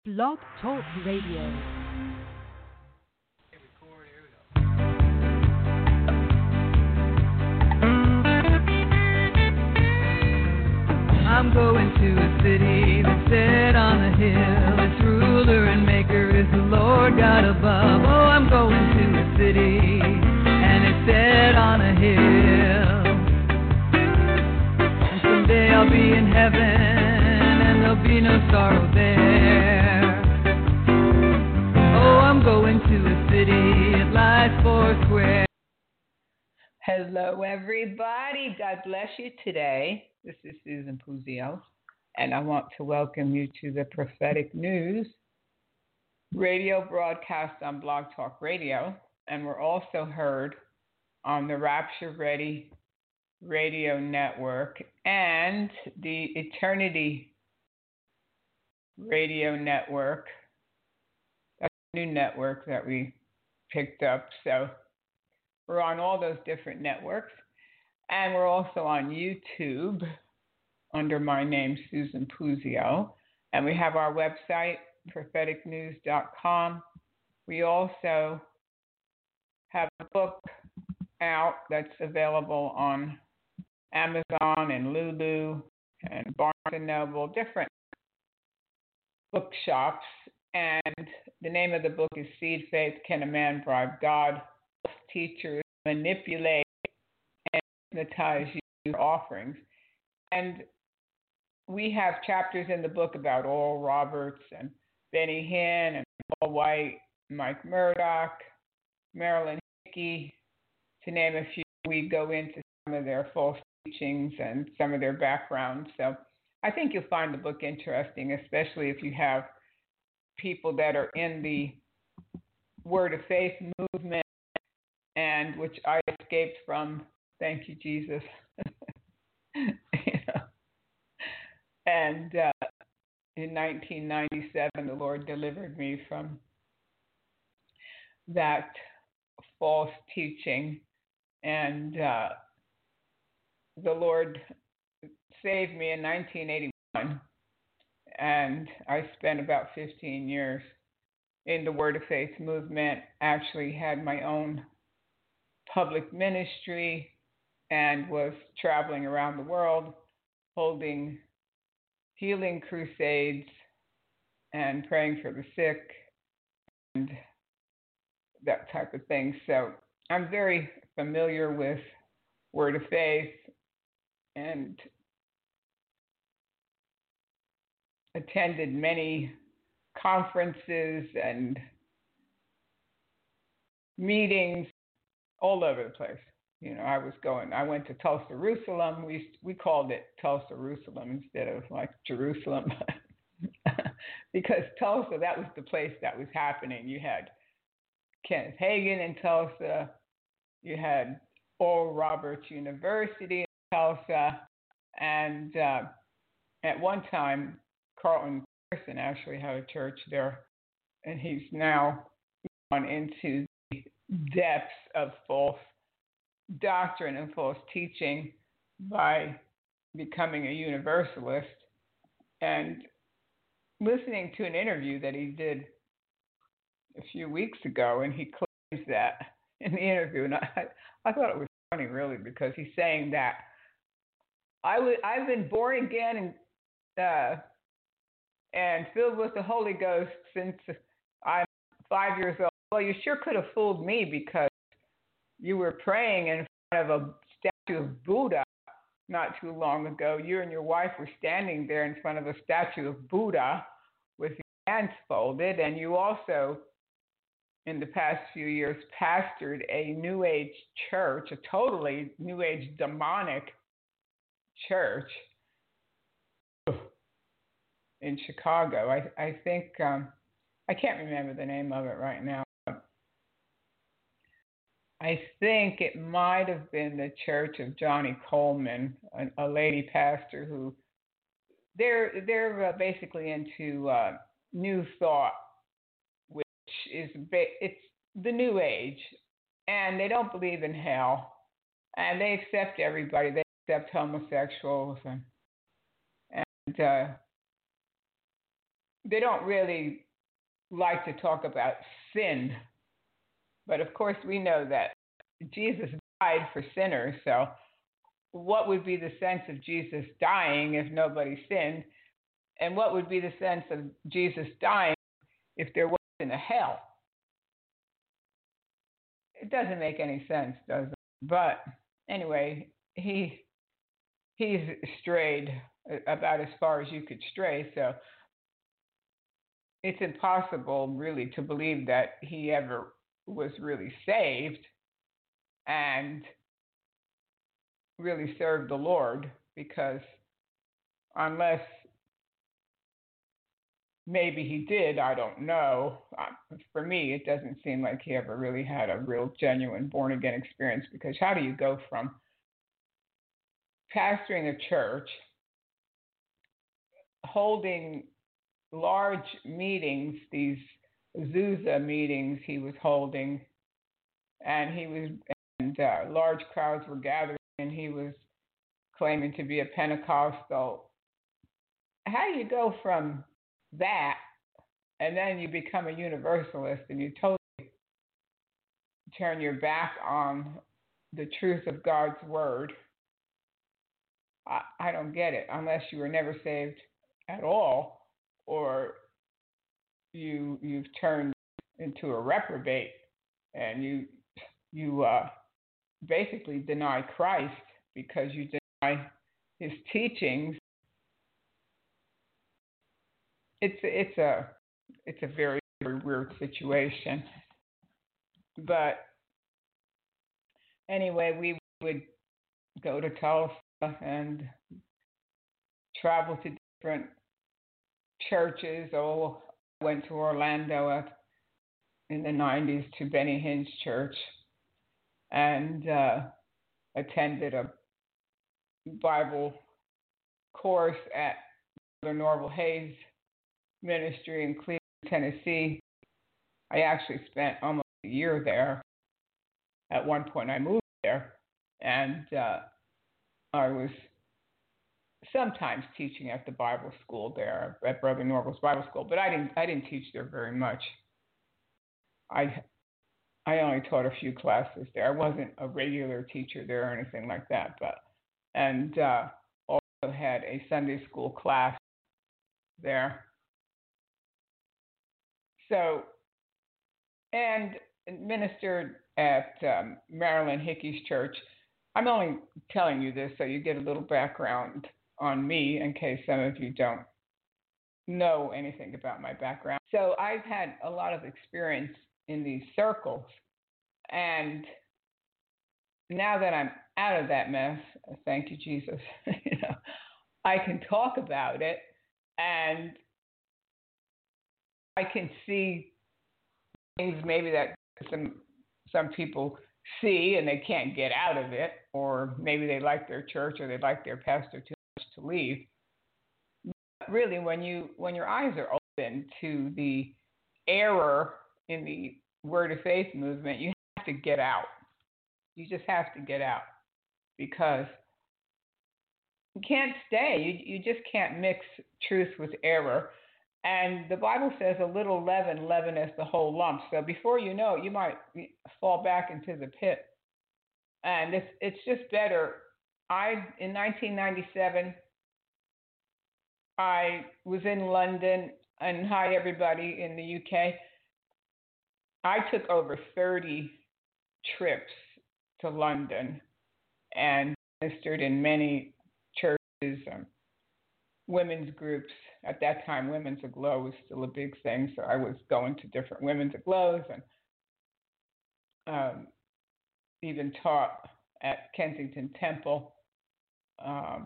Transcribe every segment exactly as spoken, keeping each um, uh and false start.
Blog Talk Radio. I'm going to a city that's set on a hill. Its ruler and maker is the Lord God above. Oh, I'm going to a city and it's set on a hill. And someday I'll be in heaven and there'll be no sorrow there. Oh, I'm going to a city, it lies four square. Hello, everybody. God bless you today. This is Susan Puzio, and I want to welcome you to the Prophetic News radio broadcast on Blog Talk Radio, and we're also heard on the Rapture Ready Radio Network and the Eternity Radio Network. That's a new network that we picked up, so we're on all those different networks. And we're also on YouTube under my name, Susan Puzio. And we have our website, prophetic news dot com. We also have a book out that's available on Amazon and Lulu and Barnes and Noble, different bookshops. And the name of the book is Seed Faith, Can a Man Bribe God? Teachers manipulate and hypnotize your offerings. And we have chapters in the book about Oral Roberts and Benny Hinn and Paul White, Mike Murdoch, Marilyn Hickey, to name a few. We go into some of their false teachings and some of their backgrounds. So I think you'll find the book interesting, especially if you have people that are in the Word of Faith movement, and which I escaped from. Thank you, Jesus. you know. And uh, in nineteen ninety-seven, the Lord delivered me from that false teaching, and uh, the Lord saved me in nineteen eighty-one, and I spent about fifteen years in the Word of Faith movement. Actually had my own public ministry and was traveling around the world holding healing crusades and praying for the sick and that type of thing. So I'm very familiar with Word of Faith and attended many conferences and meetings all over the place. You know, I was going, I went to Tulsa, Jerusalem. We we called it Tulsa, Jerusalem instead of like Jerusalem. Because Tulsa, that was the place that was happening. You had Kenneth Hagin in Tulsa. You had Oral Roberts University in Tulsa. And uh, at one time, Carlton Pearson actually had a church there. And he's now gone into the depths of false doctrine and false teaching by becoming a universalist. And listening to an interview that he did a few weeks ago, and he claims that in the interview, and I, I thought it was funny, really, because he's saying that I w- I've been born again and uh, and filled with the Holy Ghost since I'm five years old. Well, you sure could have fooled me, because you were praying in front of a statue of Buddha not too long ago. You and your wife were standing there in front of a statue of Buddha with your hands folded, and you also, in the past few years, pastored a New Age church, a totally New Age demonic church in Chicago. I, I think, um, I can't remember the name of it right now. I think it might have been the Church of Johnny Coleman, a, a lady pastor who they're they're uh, basically into uh, New Thought, which is ba- it's the New Age, and they don't believe in hell, and they accept everybody. They accept homosexuals and and uh, they don't really like to talk about sin. But of course, we know that Jesus died for sinners. So, what would be the sense of Jesus dying if nobody sinned? And what would be the sense of Jesus dying if there wasn't a hell? It doesn't make any sense, does it? But anyway, he he's strayed about as far as you could stray. So it's impossible, really, to believe that he ever was really saved and really served the Lord, because unless maybe he did, I don't know. Uh, For me, it doesn't seem like he ever really had a real, genuine born again experience, because how do you go from pastoring a church, holding large meetings, these Azusa meetings he was holding, and he was, and uh, large crowds were gathering, and he was claiming to be a Pentecostal. How do you go from that and then you become a universalist and you totally turn your back on the truth of God's word? I, I don't get it, unless you were never saved at all, or you you've turned into a reprobate and you you uh, basically deny Christ because you deny his teachings. It's it's a it's a very, very weird situation. But anyway, we would go to Tulsa and travel to different churches. Oh, I went to Orlando at, in the nineties to Benny Hinn's church and uh, attended a Bible course at Brother Norval Hayes Ministry in Cleveland, Tennessee. I actually spent almost a year there. At one point, I moved there, and uh, I was sometimes teaching at the Bible school there, at Brother Norval's Bible School, but I didn't. I didn't teach there very much. I I only taught a few classes there. I wasn't a regular teacher there or anything like that, but and uh, also had a Sunday school class there. So, and ministered at um, Marilyn Hickey's church. I'm only telling you this so you get a little background on me in case some of you don't know anything about my background. So I've had a lot of experience in these circles, and now that I'm out of that mess, thank you, Jesus, you know, I can talk about it, and I can see things maybe that some some people see and they can't get out of it, or maybe they like their church or they like their pastor too much to leave. But really, when you when your eyes are open to the error in the Word of Faith movement, you have to get out. You just have to get out, because you can't stay. You you just can't mix truth with error. And the Bible says a little leaven leaveneth the whole lump. So before you know it, you might fall back into the pit. And it's it's just better. I in nineteen ninety-seven, I was in London, and hi everybody in the U K. I took over thirty trips to London and ministered in many churches, um, women's groups. At that time, Women's Aglow was still a big thing, so I was going to different Women's Aglows and um, even taught at Kensington Temple um,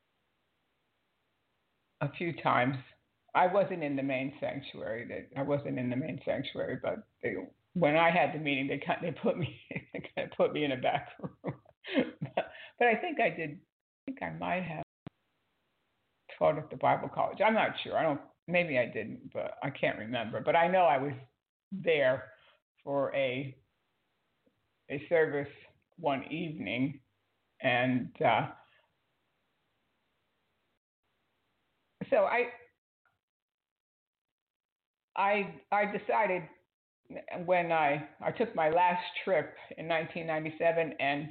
a few times. I wasn't in the main sanctuary. They, I wasn't in the main sanctuary, but they, when I had the meeting, they kind of, they put me they kind of put me in a back room. but, but I think I did. I think I might have taught at the Bible College. I'm not sure. I don't. Maybe I didn't, but I can't remember. But I know I was there for a a service one evening, and uh, so I I I decided when I I took my last trip in nineteen ninety-seven, and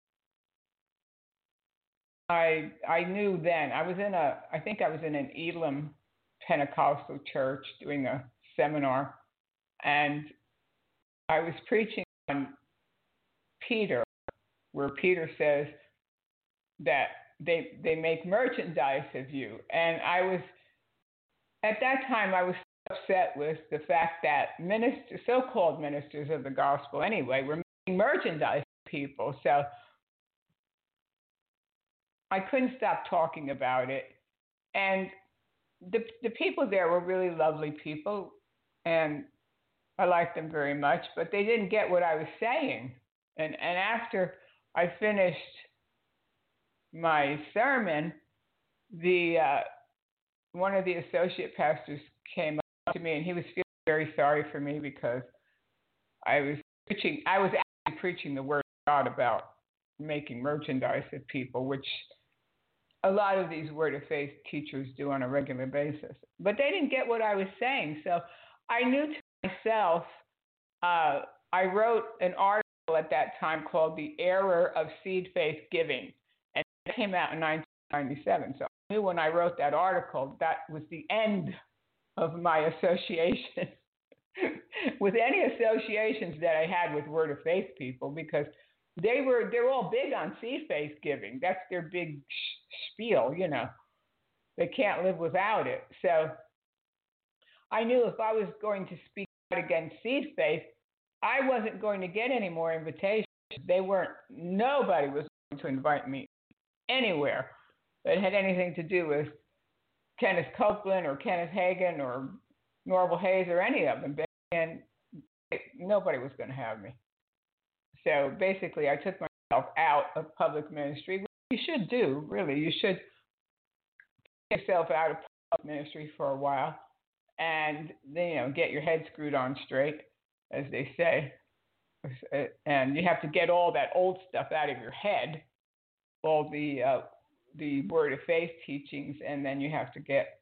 I I knew then I was in a I think I was in an Elam Pentecostal church doing a seminar, and I was preaching on Peter, where Peter says that they they make merchandise of you, and I was at that time I was upset with the fact that ministers, so-called ministers of the gospel anyway, were making merchandise of people. So I couldn't stop talking about it. And the the people there were really lovely people, and I liked them very much, but they didn't get what I was saying. And and after I finished my sermon, the uh, one of the associate pastors came up to me, and he was feeling very sorry for me because I was preaching. I was actually preaching the word of God about making merchandise of people, which a lot of these Word of Faith teachers do on a regular basis. But they didn't get what I was saying, so I knew to myself. Uh, I wrote an article at that time called "The Error of Seed Faith Giving," and it came out in nineteen ninety-seven. So I knew when I wrote that article that was the end of my association with any associations that I had with Word of Faith people, because they were they're all big on seed faith giving. That's their big spiel, you know. They can't live without it. So I knew if I was going to speak out against seed faith, I wasn't going to get any more invitations. They weren't. Nobody was going to invite me anywhere that had anything to do with Kenneth Copeland or Kenneth Hagin or Norval Hayes or any of them. And nobody was going to have me. So basically, I took myself out of public ministry, which you should do, really. You should take yourself out of public ministry for a while and then, you know, get your head screwed on straight, as they say. And you have to get all that old stuff out of your head, all the uh, the Word of Faith teachings, and then you have to get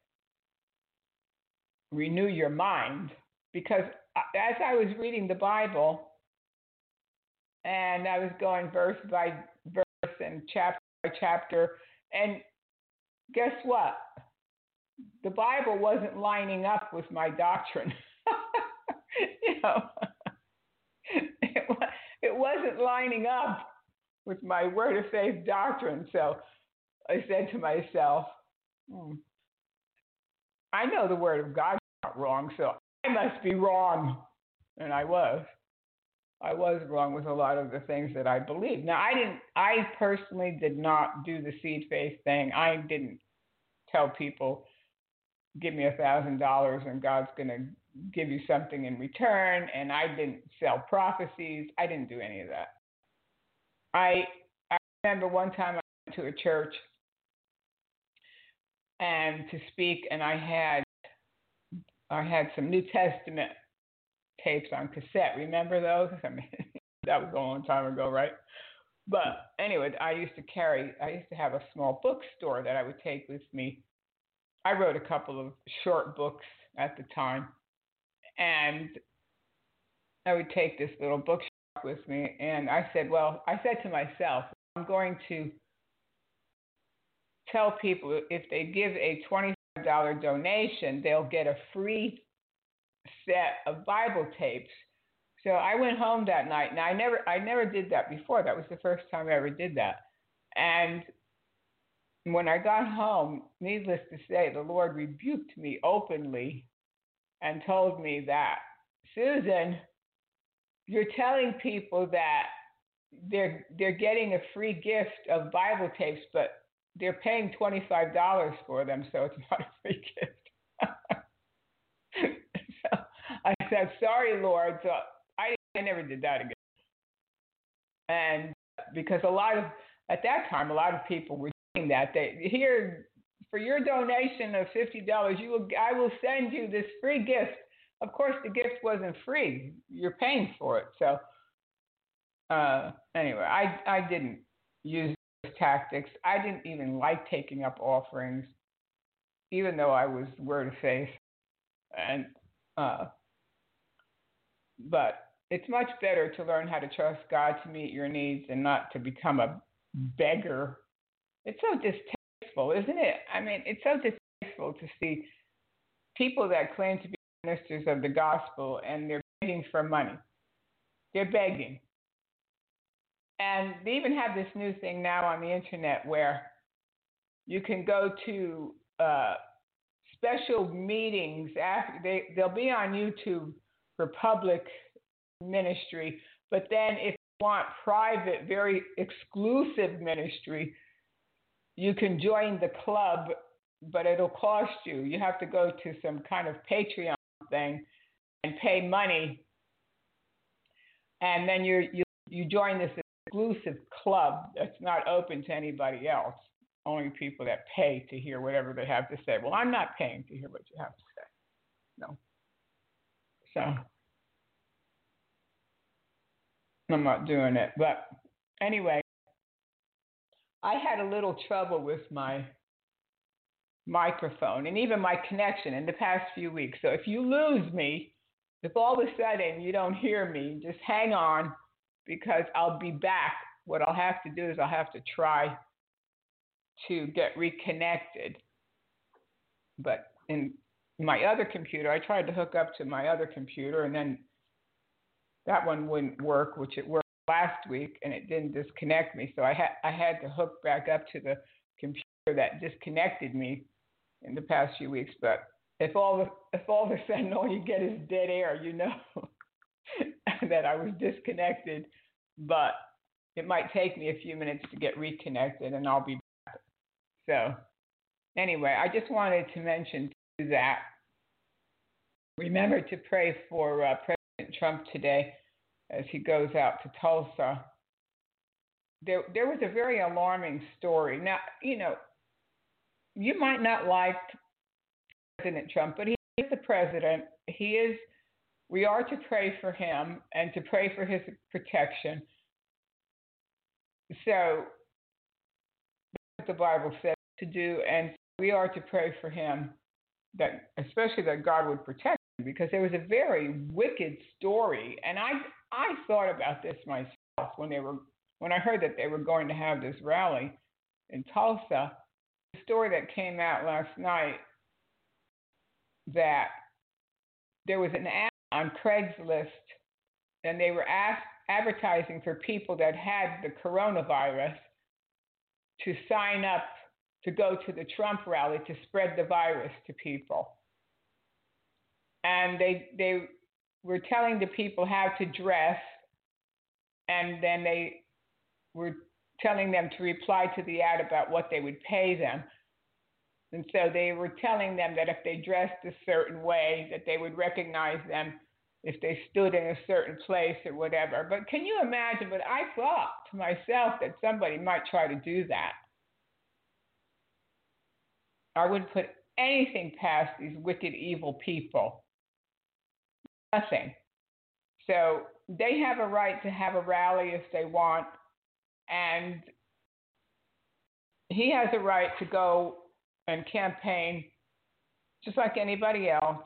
renew your mind. Because as I was reading the Bible, and I was going verse by verse and chapter by chapter, and guess what? The Bible wasn't lining up with my doctrine. you know, it, it wasn't lining up with my Word of Faith doctrine. So I said to myself, hmm, I know the Word of God is not wrong, so I must be wrong. And I was. I was wrong with a lot of the things that I believed. Now, I didn't, I personally did not do the seed faith thing. I didn't tell people, give me a thousand dollars and God's going to give you something in return. And I didn't sell prophecies. I didn't do any of that. I, I remember one time I went to a church and to speak, and I had, I had some New Testament tapes on cassette. Remember those? I mean, that was a long time ago, right? But anyway, I used to carry, I used to have a small bookstore that I would take with me. I wrote a couple of short books at the time, and I would take this little bookshop with me, and I said, well, I said to myself, I'm going to tell people if they give a twenty-five dollars donation, they'll get a free set of Bible tapes. So I went home that night, and I never I never did that before. That was the first time I ever did that. And when I got home, needless to say, the Lord rebuked me openly and told me that, Susan, you're telling people that they're they're getting a free gift of Bible tapes, but they're paying twenty-five dollars for them, so it's not a free gift. So I said, sorry, Lord. So I, I never did that again. And because a lot of, at that time, a lot of people were doing that. They, here, for your donation of fifty dollars, you will, I will send you this free gift. Of course, the gift wasn't free. You're paying for it. So uh, anyway, I, I didn't use those tactics. I didn't even like taking up offerings, even though I was Word of Faith. And Uh, but it's much better to learn how to trust God to meet your needs and not to become a beggar. It's so distasteful, isn't it? I mean, it's so distasteful to see people that claim to be ministers of the gospel and they're begging for money. They're begging. And they even have this new thing now on the internet where you can go to uh, special meetings after they they'll be on YouTube for public ministry, but then if you want private, very exclusive ministry, you can join the club, but it'll cost you. You have to go to some kind of Patreon thing and pay money, and then you you you join this exclusive club that's not open to anybody else. Only people that pay to hear whatever they have to say. Well, I'm not paying to hear what you have to say. No. So I'm not doing it. But anyway, I had a little trouble with my microphone and even my connection in the past few weeks. So if you lose me, if all of a sudden you don't hear me, just hang on because I'll be back. What I'll have to do is I'll have to try to get reconnected. But in my other computer, I tried to hook up to my other computer and then that one wouldn't work, which it worked last week, and it didn't disconnect me. So I had I had to hook back up to the computer that disconnected me in the past few weeks. But if all of, if all of a sudden all you get is dead air, you know that I was disconnected. But it might take me a few minutes to get reconnected, and I'll be back. So anyway, I just wanted to mention that. Remember to pray for uh, President Trump today as he goes out to Tulsa. There, there was a very alarming story. Now, you know, you might not like President Trump, but he is the president. He is, we are to pray for him and to pray for his protection. So that's what the Bible says to do, and we are to pray for him, that especially that God would protect him, because there was a very wicked story, and I I thought about this myself when they were when I heard that they were going to have this rally in Tulsa. The story that came out last night that there was an ad on Craigslist, and they were asked, advertising for people that had the coronavirus to sign up to go to the Trump rally to spread the virus to people. And they they were telling the people how to dress, and then they were telling them to reply to the ad about what they would pay them. And so they were telling them that if they dressed a certain way, that they would recognize them if they stood in a certain place or whatever. But can you imagine? But I thought to myself that somebody might try to do that. I wouldn't put anything past these wicked, evil people. Nothing. So they have a right to have a rally if they want, and he has a right to go and campaign just like anybody else.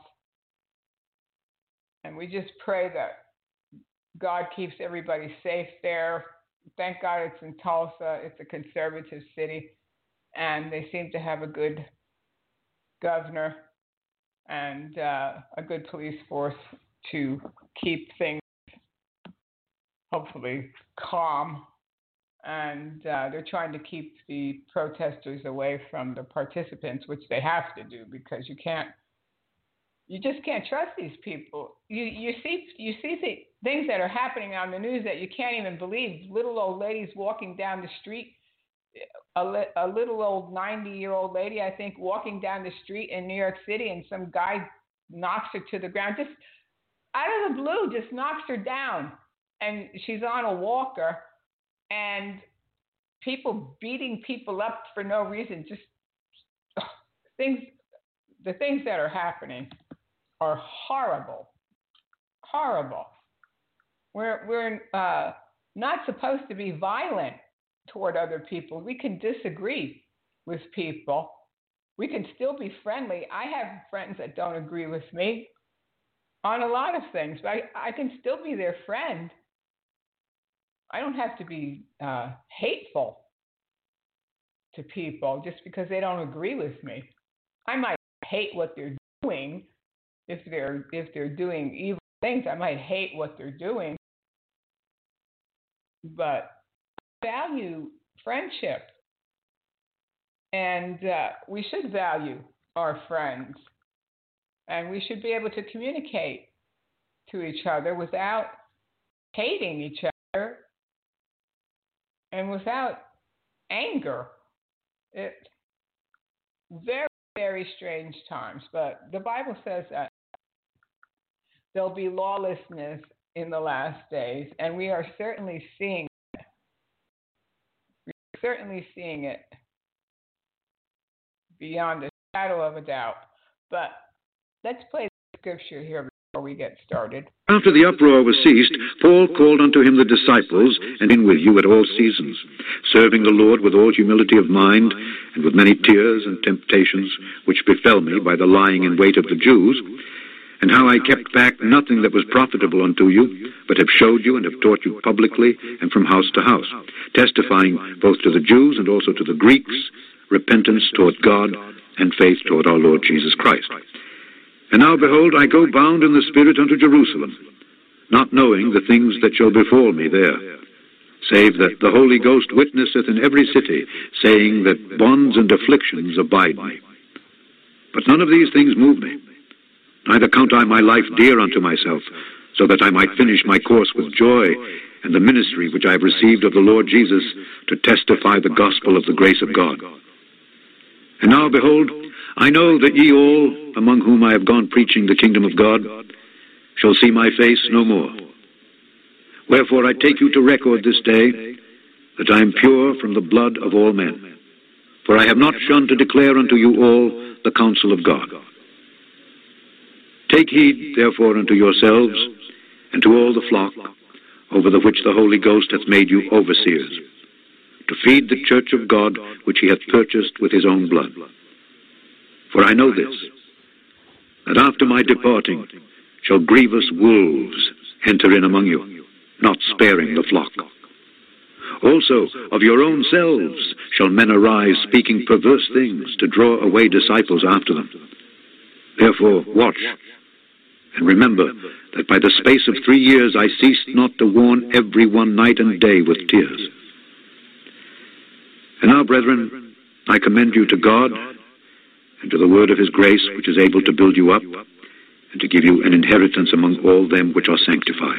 And we just pray that God keeps everybody safe there. Thank God it's in Tulsa. It's a conservative city, and they seem to have a good governor and uh, a good police force to keep things hopefully calm. And uh, they're trying to keep the protesters away from the participants, which they have to do, because you can't, you just can't trust these people. You you see you see th- things that are happening on the news that you can't even believe. Little old ladies walking down the street, a, li- a little old ninety-year-old lady, I think, walking down the street in New York City, and some guy knocks her to the ground, just out of the blue, just knocks her down, and she's on a walker, and people beating people up for no reason. Just ugh, things, the things that are happening are horrible, horrible. We're we're uh, not supposed to be violent toward other people. We can disagree with people. We can still be friendly. I have friends that don't agree with me. on a lot of things, but I, I can still be their friend. I don't have to be uh, hateful to people just because they don't agree with me. I might hate what they're doing if they're if they're doing evil things. I might hate what they're doing, but I value friendship, and uh, we should value our friends, and we should be able to communicate to each other without hating each other and without anger. It's very, very strange times, but the Bible says that there'll be lawlessness in the last days, and we are certainly seeing it. We're certainly seeing it beyond a shadow of a doubt. But let's play the scripture here before we get started. After the uproar was ceased, Paul called unto him the disciples, and in with you at all seasons, serving the Lord with all humility of mind, and with many tears and temptations, which befell me by the lying in wait of the Jews, and how I kept back nothing that was profitable unto you, but have showed you and have taught you publicly and from house to house, testifying both to the Jews and also to the Greeks, repentance toward God and faith toward our Lord Jesus Christ. And now, behold, I go bound in the Spirit unto Jerusalem, not knowing the things that shall befall me there, save that the Holy Ghost witnesseth in every city, saying that bonds and afflictions abide me. But none of these things move me, neither count I my life dear unto myself, so that I might finish my course with joy, and the ministry which I have received of the Lord Jesus, to testify the gospel of the grace of God. And now, behold, I know that ye all, among whom I have gone preaching the kingdom of God, shall see my face no more. Wherefore I take you to record this day, that I am pure from the blood of all men. For I have not shunned to declare unto you all the counsel of God. Take heed, therefore, unto yourselves, and to all the flock, over the which the Holy Ghost hath made you overseers, to feed the church of God, which he hath purchased with his own blood. For I know this, that after my departing shall grievous wolves enter in among you, not sparing the flock. Also of your own selves shall men arise, speaking perverse things, to draw away disciples after them. Therefore watch, and remember that by the space of three years I ceased not to warn every one night and day with tears. And now, brethren, I commend you to God, and to the word of his grace, which is able to build you up, and to give you an inheritance among all them which are sanctified.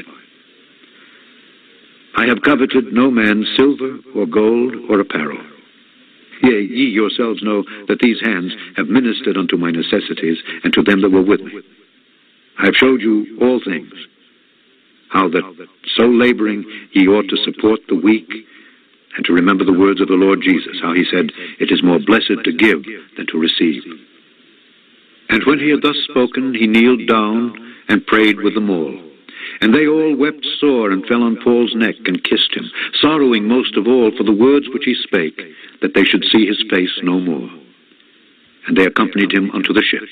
I have coveted no man's silver or gold or apparel. Yea, ye yourselves know that these hands have ministered unto my necessities, and to them that were with me. I have showed you all things, how that so laboring ye ought to support the weak, and to remember the words of the Lord Jesus, how he said, it is more blessed to give than to receive. And when he had thus spoken, he kneeled down and prayed with them all. And they all wept sore and fell on Paul's neck and kissed him, sorrowing most of all for the words which he spake, that they should see his face no more. And they accompanied him unto the ship.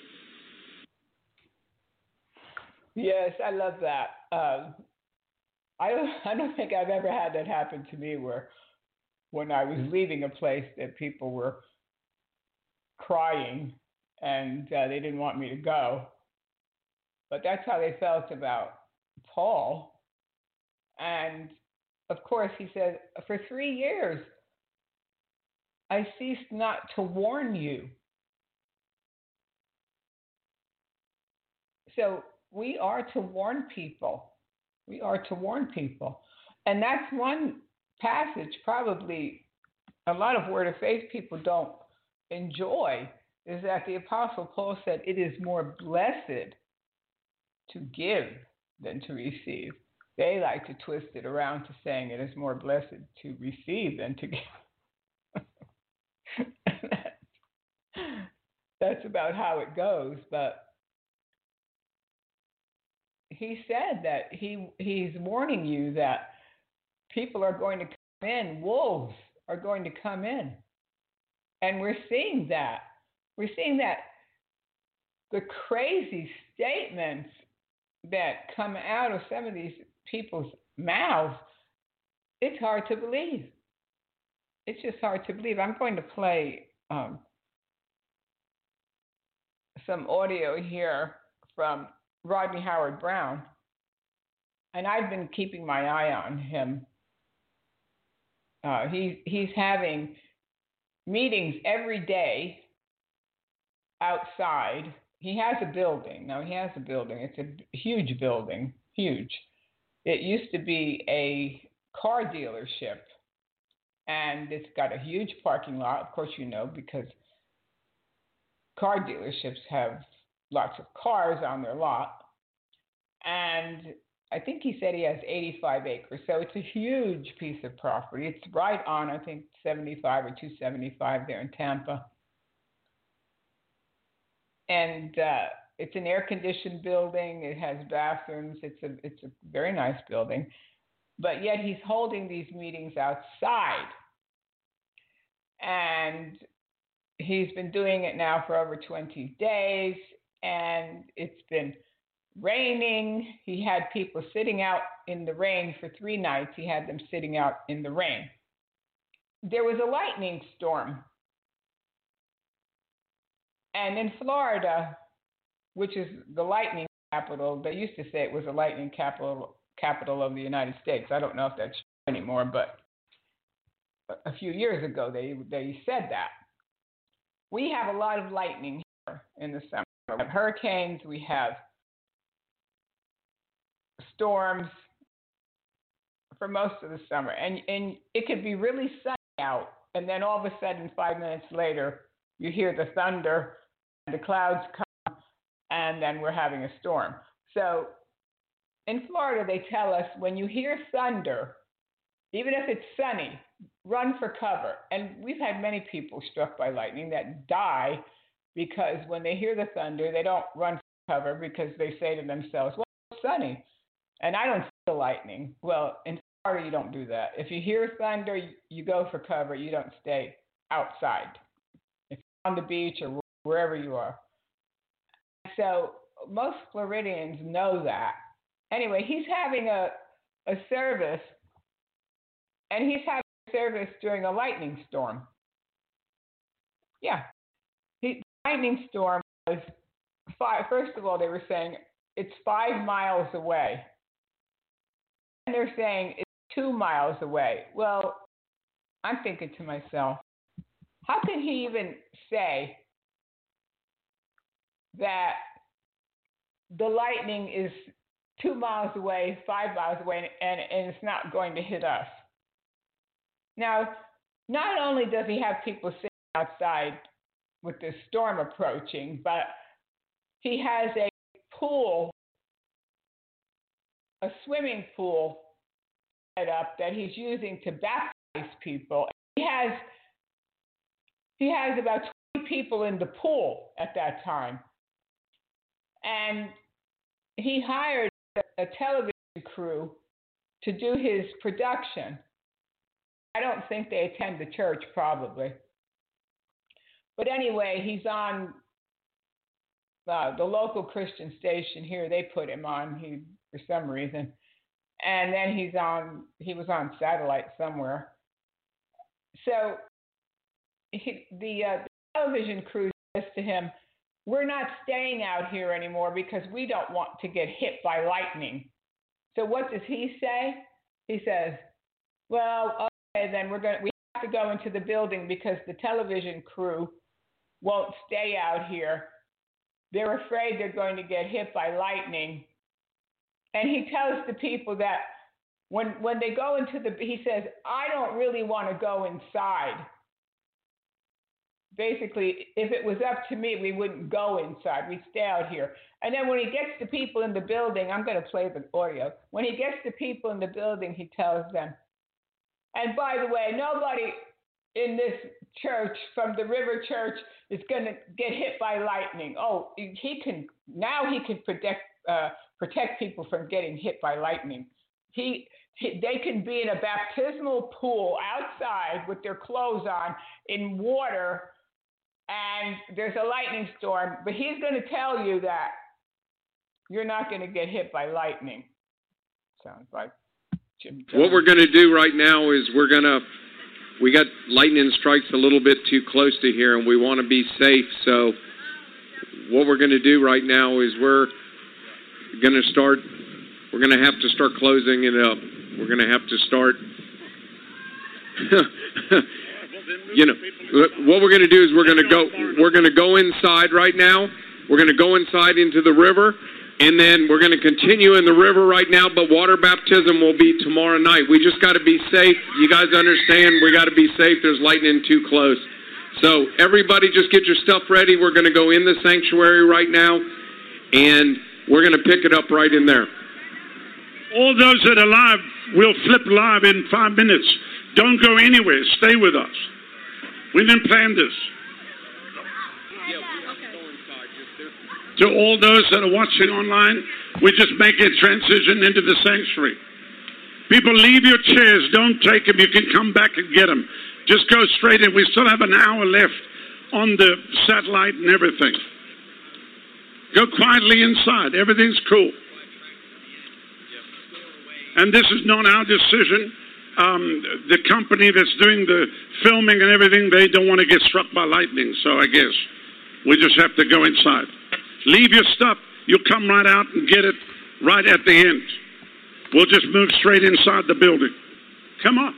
Yes, I love that. Um, I don't, I don't think I've ever had that happen to me where when I was leaving a place that people were crying and uh, they didn't want me to go. But that's how they felt about Paul. And of course, he said, for three years, I ceased not to warn you. So we are to warn people. We are to warn people. And that's one passage probably a lot of Word of Faith people don't enjoy, is that the Apostle Paul said it is more blessed to give than to receive. They like to twist it around to saying it is more blessed to receive than to give. That's about how it goes, but he said that he he's warning you that people are going to come in, wolves are going to come in. And we're seeing that. We're seeing that the crazy statements that come out of some of these people's mouths, it's hard to believe. It's just hard to believe. I'm going to play um, some audio here from Rodney Howard-Browne, and I've been keeping my eye on him. Uh, he, he's having meetings every day outside. He has a building. Now, he has a building. It's a huge building, huge. It used to be a car dealership, and it's got a huge parking lot. Of course, you know, because car dealerships have lots of cars on their lot. And I think he said he has eighty-five acres. So it's a huge piece of property. It's right on, I think, seventy-five or two seventy-five there in Tampa. And uh, it's an air-conditioned building. It has bathrooms. It's a it's a very nice building. But yet he's holding these meetings outside. And he's been doing it now for over twenty days. And it's been raining. He had people sitting out in the rain for three nights. He had them sitting out in the rain. There was a lightning storm. And in Florida, which is the lightning capital, they used to say it was the lightning capital capital of the United States. I don't know if that's true anymore, but a few years ago they they said that. We have a lot of lightning here in the summer. We have hurricanes, we have storms for most of the summer. And and it could be really sunny out, and then all of a sudden, five minutes later, you hear the thunder, and the clouds come, and then we're having a storm. So in Florida, they tell us when you hear thunder, even if it's sunny, run for cover. And we've had many people struck by lightning that die because when they hear the thunder, they don't run for cover because they say to themselves, well, it's sunny, and I don't see the lightning. Well, in Florida, you don't do that. If you hear thunder, you go for cover. You don't stay outside. If you're on the beach or wherever you are. So most Floridians know that. Anyway, he's having a, a service, and he's having a service during a lightning storm. Yeah. He, the lightning storm was, five, first of all, they were saying it's five miles away. And they're saying it's two miles away. Well, I'm thinking to myself, how can he even say that the lightning is two miles away, five miles away, and, and it's not going to hit us? Now, not only does he have people sitting outside with this storm approaching, but he has a pool, a swimming pool set up that he's using to baptize people. He has he has about twenty people in the pool at that time. And he hired a, a television crew to do his production. I don't think they attend the church, probably. But anyway, he's on uh, the local Christian station here. They put him on he, for some reason. And then he's on, he was on satellite somewhere. So he, the, uh, the television crew says to him, we're not staying out here anymore because we don't want to get hit by lightning. So what does he say? He says, well, okay, then we're going we have to go into the building because the television crew won't stay out here. They're afraid they're going to get hit by lightning. And he tells the people that when when they go into the, he says, I don't really want to go inside. Basically, if it was up to me, we wouldn't go inside. We'd stay out here. And then when he gets the people in the building, I'm going to play the audio. When he gets the people in the building, he tells them, and by the way, nobody in this church from the River Church is going to get hit by lightning. Oh, he can, now he can protect, uh, protect people from getting hit by lightning. He, he, they can be in a baptismal pool outside with their clothes on in water, and there's a lightning storm, but he's going to tell you that you're not going to get hit by lightning. Sounds like Jim Jones. What we're going to do right now is we're going to, we got lightning strikes a little bit too close to here, and we want to be safe. So what we're going to do right now is we're going to start, we're going to have to start closing it up. We're going to have to start, you know, what we're going to do is we're going to go, we're going to go inside right now. We're going to go inside into the river, and then we're going to continue in the river right now, but water baptism will be tomorrow night. We just got to be safe. You guys understand we got to be safe. There's lightning too close. So everybody just get your stuff ready. We're going to go in the sanctuary right now, and we're going to pick it up right in there. All those that are live will flip live in five minutes. Don't go anywhere. Stay with us. We didn't plan this. To all those that are watching online, we just make a transition into the sanctuary. People, leave your chairs. Don't take them. You can come back and get them. Just go straight in. We still have an hour left on the satellite and everything. Go quietly inside. Everything's cool. And this is not our decision. Um, the company that's doing the filming and everything, they don't want to get struck by lightning. So I guess we just have to go inside. Leave your stuff. You'll come right out and get it right at the end. We'll just move straight inside the building. Come on.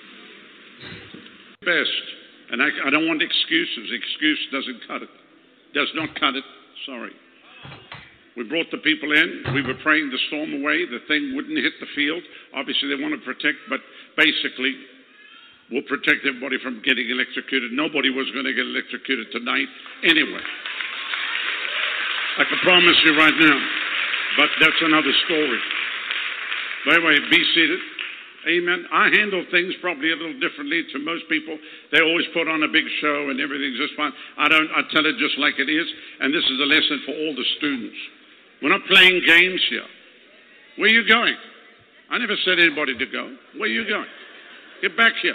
Best. And I, I don't want excuses. Excuse doesn't cut it. Does not cut it. Sorry. We brought the people in. We were praying the storm away. The thing wouldn't hit the field. Obviously, they want to protect, but basically, we'll protect everybody from getting electrocuted. Nobody was going to get electrocuted tonight anyway. I can promise you right now. But that's another story. By the way, be seated. Amen. I handle things probably a little differently to most people. They always put on a big show and everything's just fine. I don't. I tell it just like it is. And this is a lesson for all the students. We're not playing games here. Where are you going? I never said anybody to go. Where are you going? Get back here.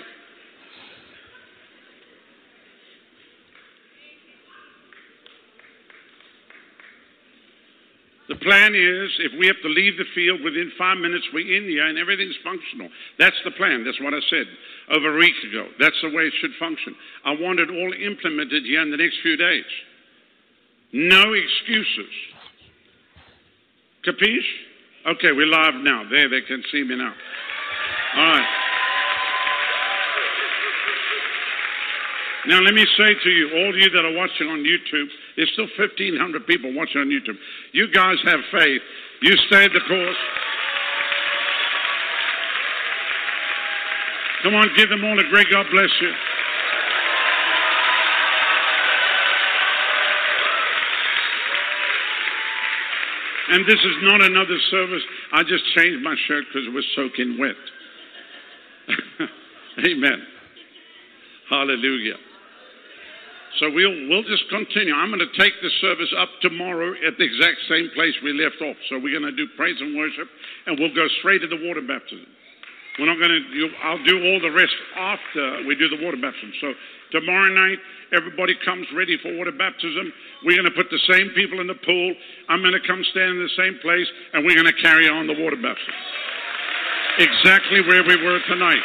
The plan is, if we have to leave the field within five minutes, we're in here and everything's functional. That's the plan. That's what I said over a week ago. That's the way it should function. I want it all implemented here in the next few days. No excuses. Capiche? Okay, we're live now. There, they can see me now. All right. Now, let me say to you, all you that are watching on YouTube, there's still fifteen hundred people watching on YouTube. You guys have faith. You stayed the course. Come on, give them all a great God bless you. And this is not another service. I just changed my shirt because it was soaking wet. Amen. Hallelujah. So we'll we'll just continue. I'm going to take the service up tomorrow at the exact same place we left off. So we're going to do praise and worship, and we'll go straight to the water baptism. We're not going to. You, I'll do all the rest after we do the water baptism. So tomorrow night, everybody comes ready for water baptism. We're going to put the same people in the pool. I'm going to come stand in the same place, and we're going to carry on the water baptism. Exactly where we were tonight.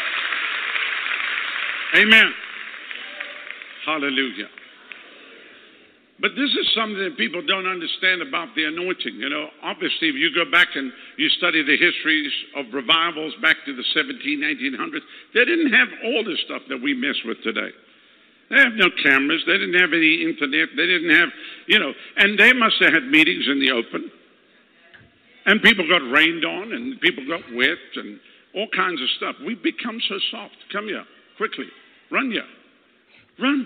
Amen. Hallelujah. But this is something that people don't understand about the anointing. You know, obviously, if you go back and you study the histories of revivals back to the seventeen, eighteen hundreds, they didn't have all this stuff that we mess with today. They have no cameras. They didn't have any internet. They didn't have, you know, and they must have had meetings in the open. And people got rained on and people got wet and all kinds of stuff. We've become so soft. Come here, quickly. Run here. Run.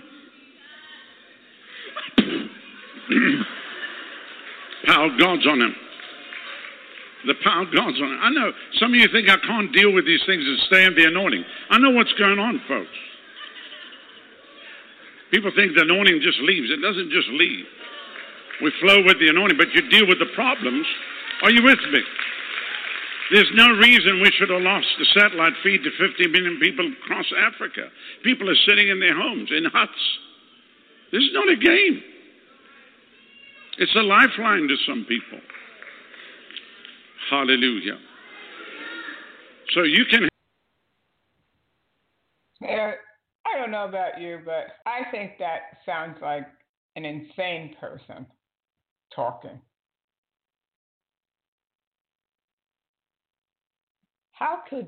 Power of God's on him. The power of God's on him. I know some of you think I can't deal with these things and stay in the anointing. I know what's going on, folks. People think the anointing just leaves. It doesn't just leave. We flow with the anointing, but you deal with the problems. Are you with me? There's no reason we should have lost the satellite feed to fifty million people across Africa. People are sitting in their homes, in huts. This is not a game. It's a lifeline to some people. Hallelujah. So you can... Yeah, I don't know about you, but I think that sounds like an insane person talking. How could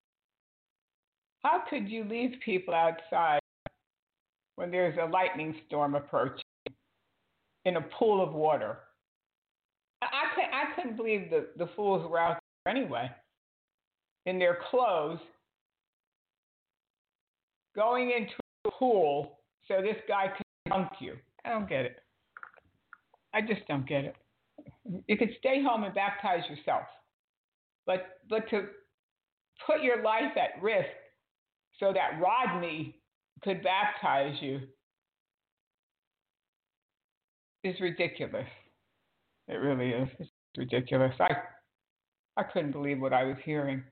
how could you leave people outside when there's a lightning storm approaching in a pool of water? I, I, couldn't, I couldn't believe the, the fools were out there anyway, in their clothes, going into a pool so this guy could dunk you. I don't get it. I just don't get it. You could stay home and baptize yourself, but but to put your life at risk so that Rodney could baptize you is ridiculous. It really is. It's ridiculous. I I couldn't believe what I was hearing.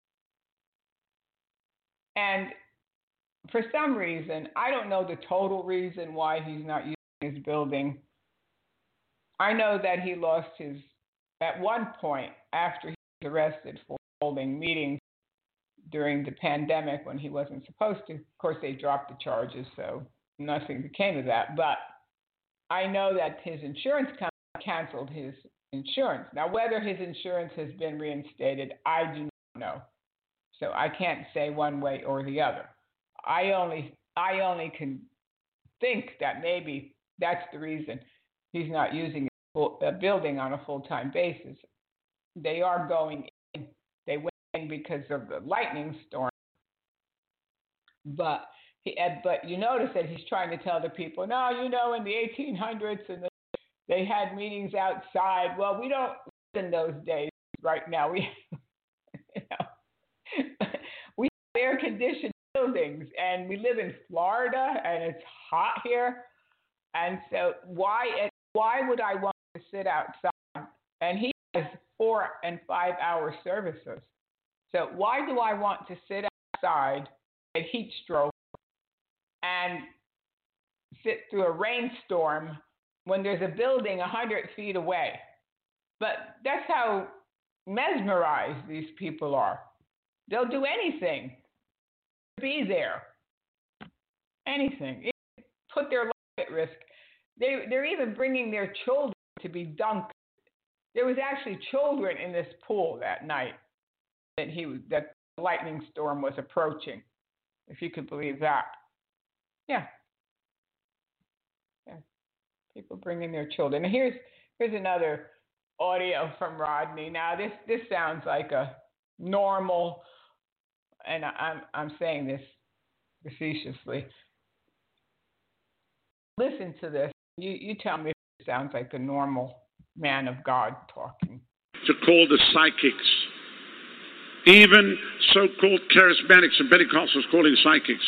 And for some reason, I don't know the total reason why he's not using his building. I know that he lost his, at one point, after he was arrested for holding meetings during the pandemic when he wasn't supposed to. Of course, they dropped the charges, so nothing became of that. But I know that his insurance company canceled his insurance. Now, whether his insurance has been reinstated, I do not know. So I can't say one way or the other. I only I only can think that maybe that's the reason he's not using a building on a full-time basis. They are going in. They went in because of the lightning storm. But he, but you notice that he's trying to tell the people, no, you know, in the eighteen hundreds and the, they had meetings outside. Well, we don't live in those days right now. We, you know, we have air-conditioned buildings, and we live in Florida, and it's hot here. And so why why would I want to sit outside? And he has four and five hour services. So why do I want to sit outside at heat stroke and sit through a rainstorm when there's a building one hundred feet away? But that's how mesmerized these people are. They'll do anything to be there. Anything. Put their life at risk. They, they're even bringing their children to be dunked. There was actually children in this pool that night that he that the lightning storm was approaching, if you could believe that. Yeah. Yeah. People bringing their children. And here's here's another audio from Rodney. Now this this sounds like a normal, and I'm I'm saying this facetiously. Listen to this. You you tell me if it sounds like a normal man of God talking. To call the psychics, even so-called charismatics and Pentecostals calling psychics.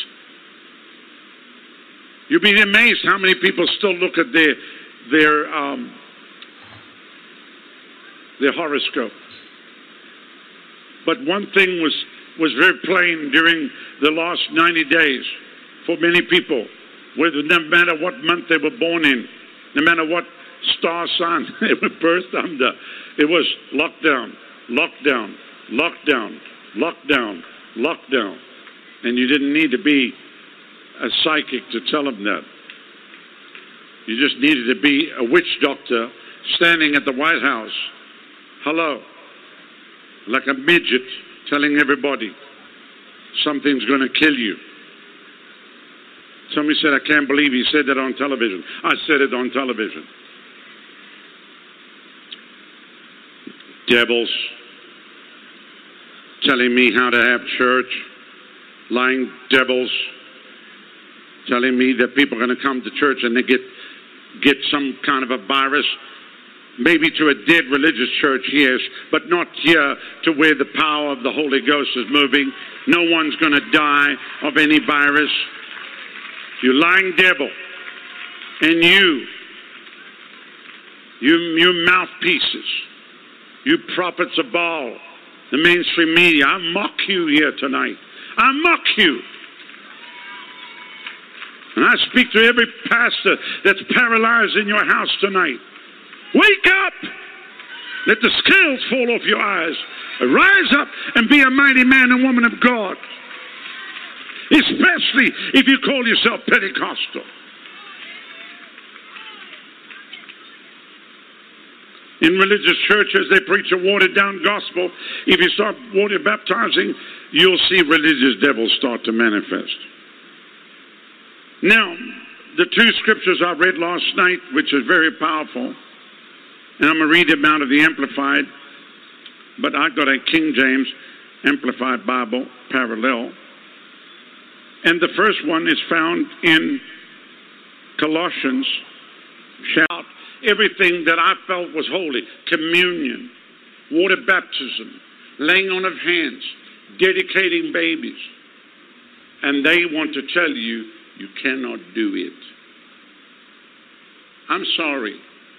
You'll be amazed how many people still look at their their um, their horoscope. But one thing was was very plain during the last ninety days for many people, whether no matter what month they were born in, no matter what star sign they were birthed under, it was lockdown, lockdown, lockdown, lockdown, lockdown. And you didn't need to be a psychic to tell them that. You just needed to be a witch doctor standing at the White House, hello, like a midget telling everybody something's going to kill you. Somebody said, I can't believe he said that on television. I said it on television. Devils telling me how to have church, lying devils telling me that people are going to come to church and they get get some kind of a virus, maybe to a dead religious church, yes, but not here to where the power of the Holy Ghost is moving. No one's going to die of any virus. You lying devil. And you, you, you mouthpieces, you prophets of Baal, the mainstream media, I mock you here tonight. I mock you. And I speak to every pastor that's paralyzed in your house tonight. Wake up! Let the scales fall off your eyes. Rise up and be a mighty man and woman of God. Especially if you call yourself Pentecostal. In religious churches, they preach a watered-down gospel. If you start water baptizing, you'll see religious devils start to manifest. Now, the two scriptures I read last night, which is very powerful, and I'm going to read them out of the Amplified, but I've got a King James Amplified Bible parallel. And the first one is found in Colossians. Shout everything that I felt was holy: communion, water baptism, laying on of hands, dedicating babies. And they want to tell you, you cannot do it. I'm sorry.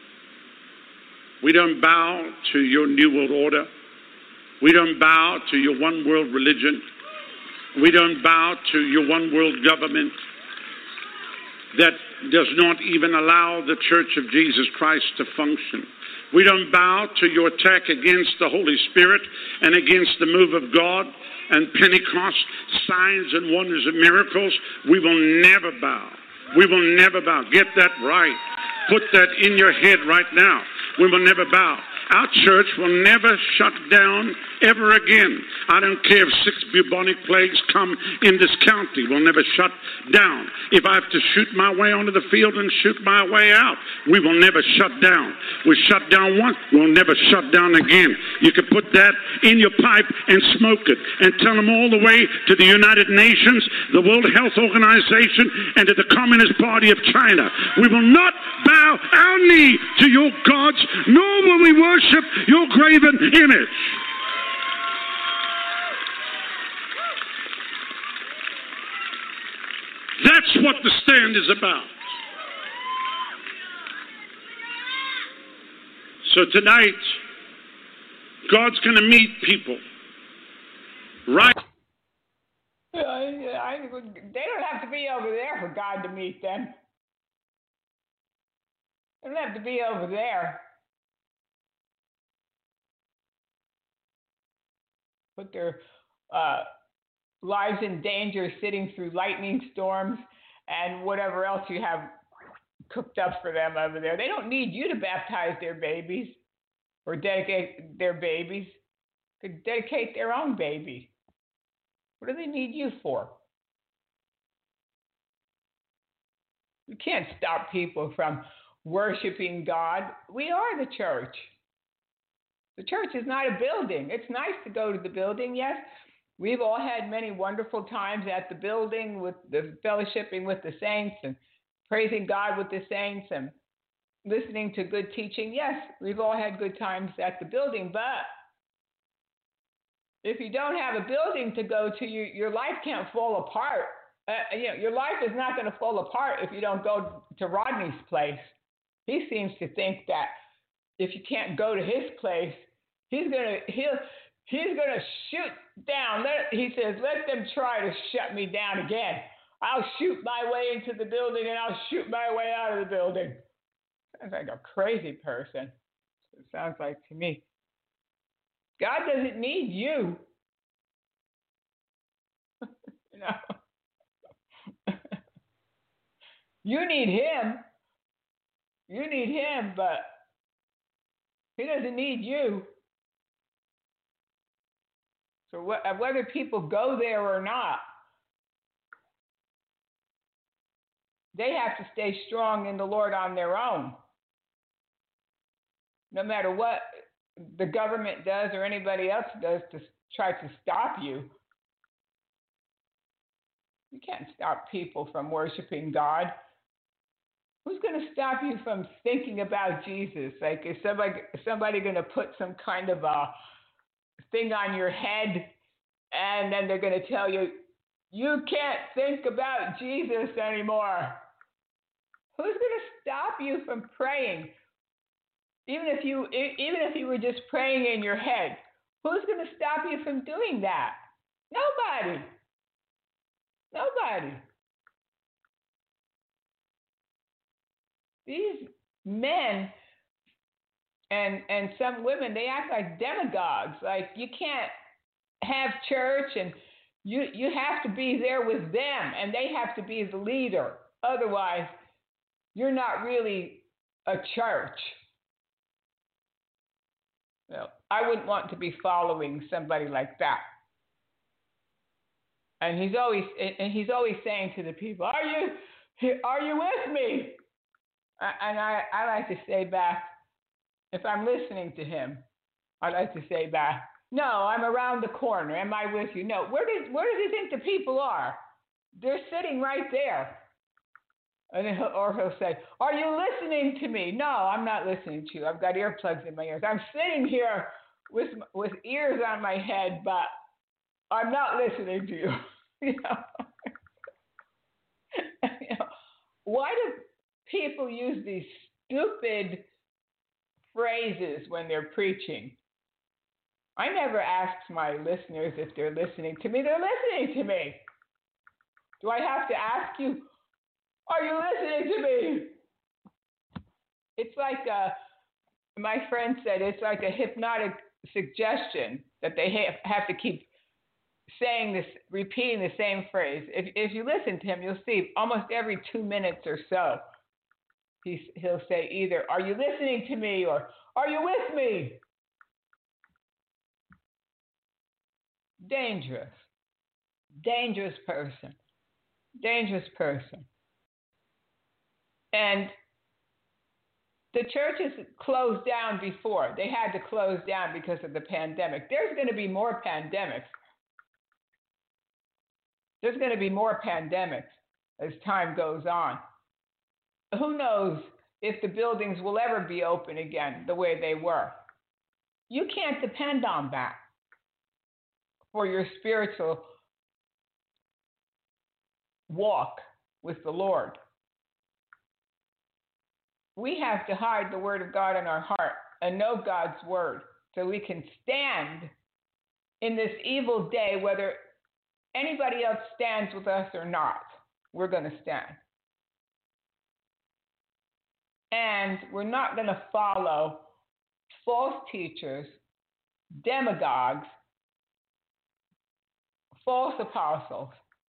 We don't bow to your New World Order. We don't bow to your one world religion. We don't bow to your one world government that does not even allow the Church of Jesus Christ to function. We don't bow to your attack against the Holy Spirit and against the move of God and Pentecost, signs and wonders and miracles. We will never bow. We will never bow. Get that right. Put that in your head right now. We will never bow. Our church will never shut down ever again. I don't care if six bubonic plagues come in this county. We'll never shut down. If I have to shoot my way onto the field and shoot my way out, we will never shut down. We shut down once, we'll never shut down again. You can put that in your pipe and smoke it and tell them all the way to the United Nations, the World Health Organization, and to the Communist Party of China. We will not bow our knee to your gods, nor will we worship your graven image. That's what the stand is about. So tonight, God's going to meet people. Right? I, I, they don't have to be over there for God to meet them. They don't have to be over there. Put their uh, lives in danger sitting through lightning storms and whatever else you have cooked up for them over there. They don't need you to baptize their babies or dedicate their babies. They could dedicate their own baby. What do they need you for? You can't stop people from worshiping God. We are the church. The church is not a building. It's nice to go to the building, yes. We've all had many wonderful times at the building with the fellowshipping with the saints and praising God with the saints and listening to good teaching. Yes, we've all had good times at the building, but if you don't have a building to go to, you, your life can't fall apart. Uh, you know, your life is not going to fall apart if you don't go to Rodney's place. He seems to think that if you can't go to his place, he's gonna he'll he's gonna shoot down. Let, he says, let them try to shut me down again. I'll shoot my way into the building and I'll shoot my way out of the building. Sounds like a crazy person. It sounds like to me. God doesn't need you. You know. You need him. You need him, but he doesn't need you. So wh- whether people go there or not, they have to stay strong in the Lord on their own. No matter what the government does or anybody else does to try to stop you, you can't stop people from worshiping God. Who's going to stop you from thinking about Jesus? Like, is somebody somebody going to put some kind of a thing on your head, and then they're going to tell you, you can't think about Jesus anymore? Who's going to stop you from praying? Even if you even if you were just praying in your head, who's going to stop you from doing that? Nobody. Nobody. These men And and some women, they act like demagogues. Like you can't have church and you you have to be there with them and they have to be the leader. Otherwise, you're not really a church. Well, I wouldn't want to be following somebody like that. And he's always and he's always saying to the people, "Are you are you with me?" And I, I like to say back, if I'm listening to him, I like to say back, "No, I'm around the corner. Am I with you?" No. Where does where does he think the people are? They're sitting right there. And he'll, or he'll say, "Are you listening to me?" "No, I'm not listening to you. I've got earplugs in my ears. I'm sitting here with with ears on my head, but I'm not listening to you." You know? You know, why do people use these stupid phrases when they're preaching? I never ask my listeners if they're listening to me. They're listening to me. Do I have to ask you, are you listening to me? It's like, uh, my friend said, it's like a hypnotic suggestion that they have, have to keep saying this, repeating the same phrase. If, if you listen to him, you'll see almost every two minutes or so, he's, he'll say either, "Are you listening to me?" or "Are you with me?" Dangerous. Dangerous person. Dangerous person. And the churches closed down before. They had to close down because of the pandemic. There's going to be more pandemics. There's going to be more pandemics as time goes on. Who knows if the buildings will ever be open again the way they were. You can't depend on that for your spiritual walk with the Lord. We have to hide the word of God in our heart and know God's word so we can stand in this evil day, whether anybody else stands with us or not. We're going to stand. And we're not going to follow false teachers, demagogues, false apostles.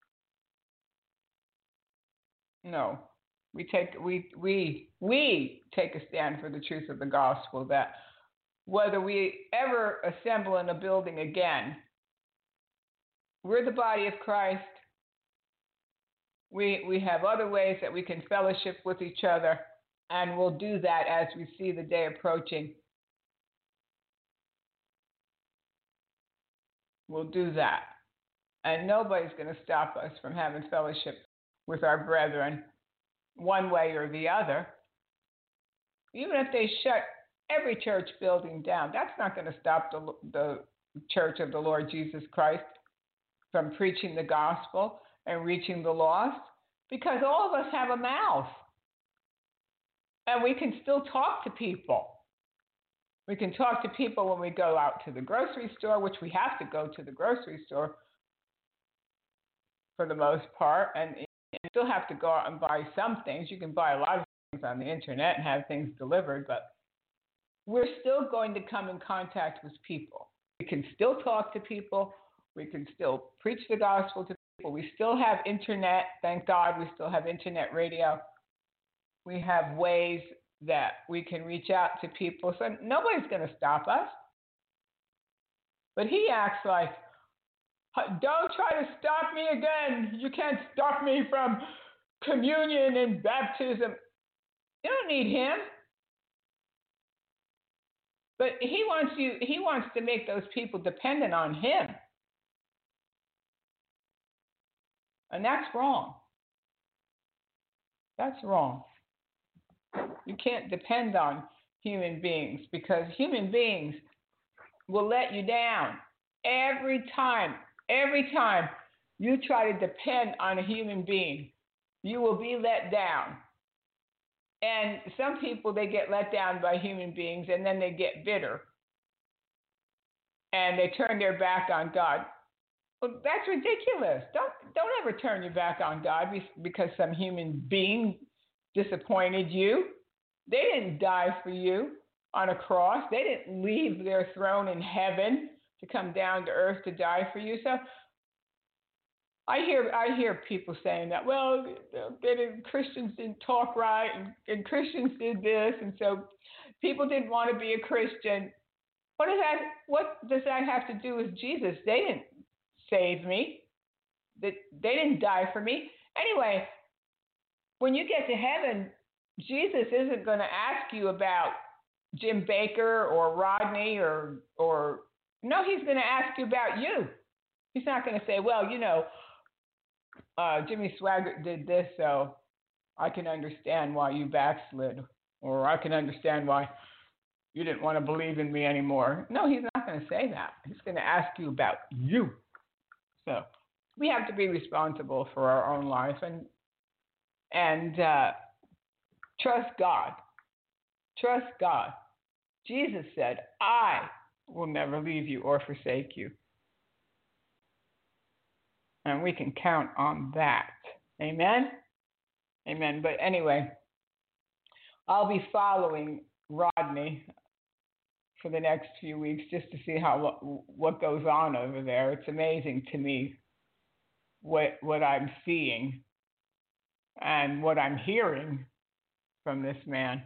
No. We take we we we take a stand for the truth of the gospel, that whether we ever assemble in a building again, we're the body of Christ. We we have other ways that we can fellowship with each other, and we'll do that as we see the day approaching. We'll do that. And nobody's going to stop us from having fellowship with our brethren one way or the other. Even if they shut every church building down, that's not going to stop the, the church of the Lord Jesus Christ from preaching the gospel and reaching the lost, because all of us have a mouth. And we can still talk to people. We can talk to people when we go out to the grocery store, which we have to go to the grocery store for the most part, and you still have to go out and buy some things. You can buy a lot of things on the internet and have things delivered, but we're still going to come in contact with people. We can still talk to people. We can still preach the gospel to people. We still have internet. Thank God we still have internet radio. We have ways that we can reach out to people. So nobody's going to stop us. But he acts like, "Don't try to stop me again. You can't stop me from communion and baptism." You don't need him. But he wants you, he wants to make those people dependent on him. And that's wrong. That's wrong. You can't depend on human beings, because human beings will let you down every time. Every time you try to depend on a human being, you will be let down. And some people, they get let down by human beings, and then they get bitter. And they turn their back on God. Well, that's ridiculous. Don't, don't ever turn your back on God because some human being disappointed you. They didn't die for you. on a cross. They didn't leave their throne in heaven to come down to earth to die for you. So I hear I hear people saying that, well, they didn't, Christians didn't talk right, and, and Christians did this, and so people didn't want to be a Christian. What does that What does that have to do with Jesus? They didn't save me. They, they didn't die for me. Anyway, when you get to heaven, Jesus isn't going to ask you about Jim Bakker or Rodney or or no, he's going to ask you about you. He's not going to say, well, you know, uh, Jimmy Swaggart did this, so I can understand why you backslid, or I can understand why you didn't want to believe in me anymore. No, he's not going to say that. He's going to ask you about you. So we have to be responsible for our own life and and uh, trust God. Trust God. Jesus said, I will never leave you or forsake you. And we can count on that. Amen? Amen. But anyway, I'll be following Rodney for the next few weeks just to see how what goes on over there. It's amazing to me what what I'm seeing and what I'm hearing from this man.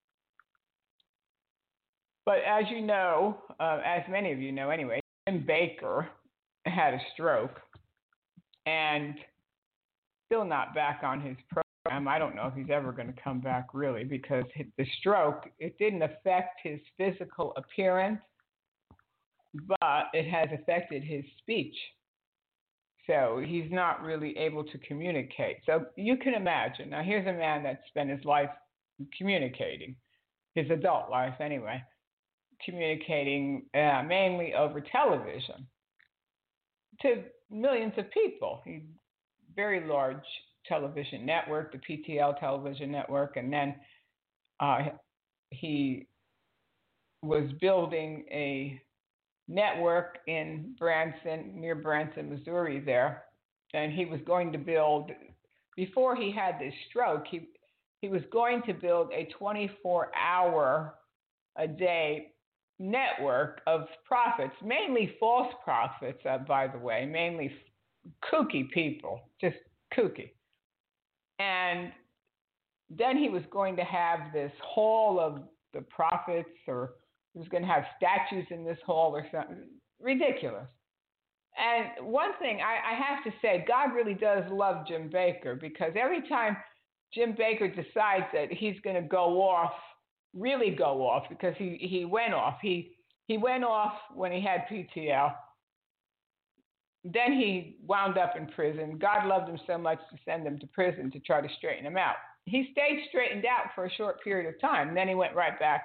But as you know, uh, as many of you know anyway, Jim Bakker had a stroke and still not back on his program. I don't know if he's ever going to come back really, because the stroke, it didn't affect his physical appearance, but it has affected his speech. So he's not really able to communicate. So you can imagine. Now here's a man that spent his life communicating, his adult life anyway, communicating uh, mainly over television to millions of people. He very large television network, the P T L television network, and then uh, he was building a network in Branson, near Branson, Missouri there, and he was going to build, before he had this stroke, he he was going to build a twenty-four hour a day network of prophets, mainly false prophets, uh, by the way, mainly kooky people, just kooky. And then he was going to have this hall of the prophets, or he was going to have statues in this hall or something. Ridiculous. And one thing I, I have to say, God really does love Jim Bakker, because every time Jim Bakker decides that he's going to go off, really go off, because he, he went off. He he went off when he had P T L. Then he wound up in prison. God loved him so much to send him to prison to try to straighten him out. He stayed straightened out for a short period of time. And then he went right back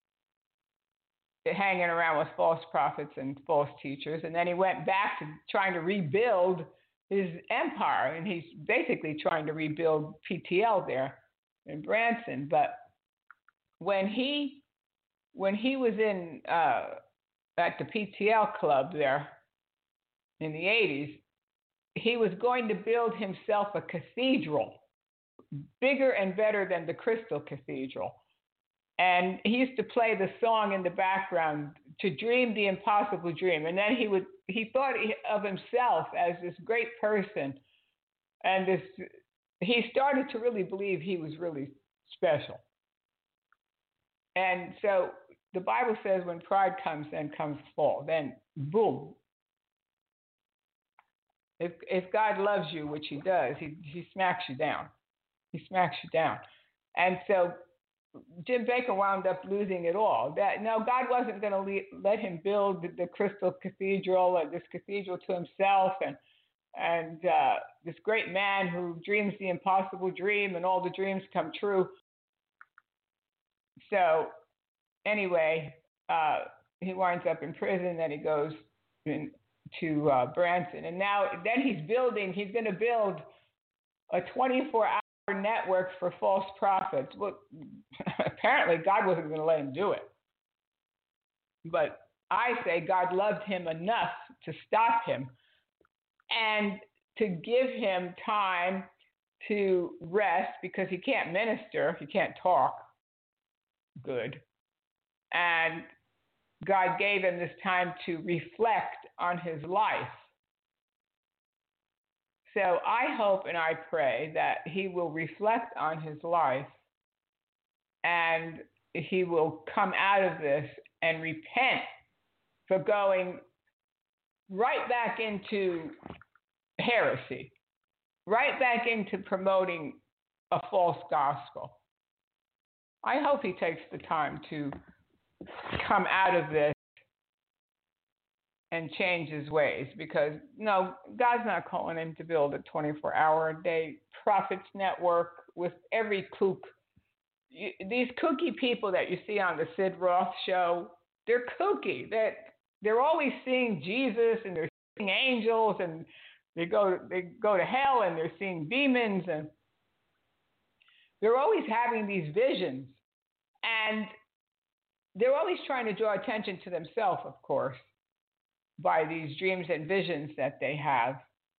to hanging around with false prophets and false teachers. And then he went back to trying to rebuild his empire. And he's basically trying to rebuild P T L there in Branson. But when he when he was in uh, at the P T L club there in the eighties, he was going to build himself a cathedral, bigger and better than the Crystal Cathedral. And he used to play the song in the background, to dream the impossible dream. And then he would he thought of himself as this great person, and this he started to really believe he was really special. And so the Bible says when pride comes, then comes fall. Then boom. If if God loves you, which he does, he he smacks you down. He smacks you down. And so Jim Bakker wound up losing it all. That no, God wasn't going to le- let him build the, the Crystal Cathedral, or this cathedral to himself, and and uh, this great man who dreams the impossible dream, and all the dreams come true. So anyway, uh, he winds up in prison. Then he goes in, to uh, Branson, and now then he's building. He's going to build a twenty-four hour network for false prophets. Well, apparently God wasn't going to let him do it. But I say God loved him enough to stop him and to give him time to rest, because he can't minister, he can't talk good. And God gave him this time to reflect on his life. So I hope and I pray that he will reflect on his life and he will come out of this and repent for going right back into heresy, right back into promoting a false gospel. I hope he takes the time to come out of this and change his ways, because no, God's not calling him to build a twenty-four hour a day prophets network with every kook. You, these kooky people that you see on the Sid Roth show, they're kooky. They're, they're always seeing Jesus and they're seeing angels and they go they go to hell and they're seeing demons and they're always having these visions, and they're always trying to draw attention to themselves, of course, by these dreams and visions that they have.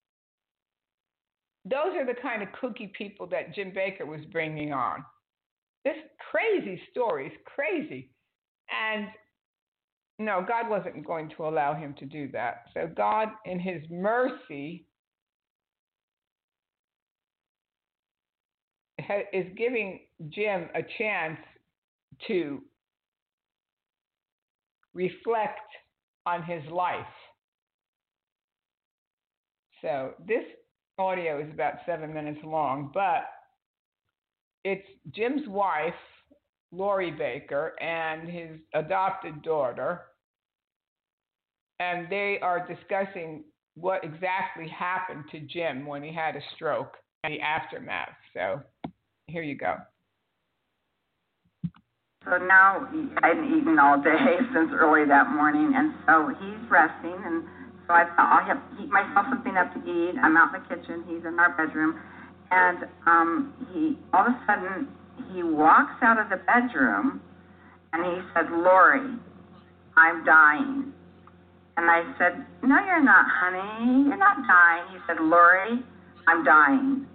Those are the kind of kooky people that Jim Bakker was bringing on. This crazy story is crazy. And no, God wasn't going to allow him to do that. So God, in his mercy, is giving Jim a chance to reflect on his life. So this audio is about seven minutes long, but it's Jim's wife, Lori Bakker, and his adopted daughter, and they are discussing what exactly happened to Jim when he had a stroke and the aftermath. So here you go. So now I hadn't eaten all day since early that morning, and so he's resting, and so I thought I'll have to heat myself something up to eat. I'm out in the kitchen. He's in our bedroom, and um, he all of a sudden he walks out of the bedroom, and he said, "Lori, I'm dying." And I said, "No, you're not, honey. You're not dying." He said, "Lori, I'm dying."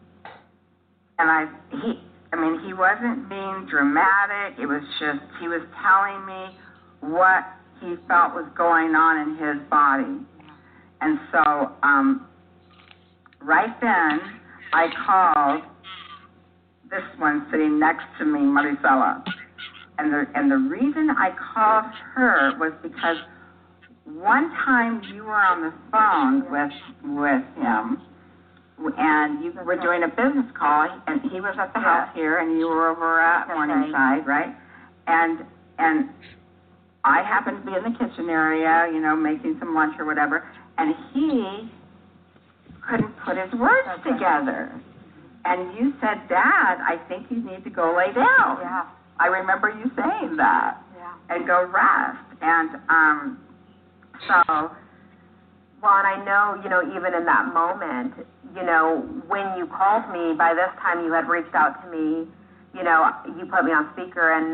And I he. I mean, he wasn't being dramatic. It was just, he was telling me what he felt was going on in his body. And so, um, right then, I called this one sitting next to me, Maricela. And the, and the reason I called her was because one time you were on the phone with, with him, and you were doing a business call, and he was at the house here, and you were over at Morningside, right? And and I happened to be in the kitchen area, you know, making some lunch or whatever, and he couldn't put his words okay. together. And you said, "Dad, I think you need to go lay down." Yeah. I remember you saying that. Yeah. And go rest. And um, so... Well, and I know, you know, even in that moment, you know, when you called me, by this time you had reached out to me, you know, you put me on speaker, and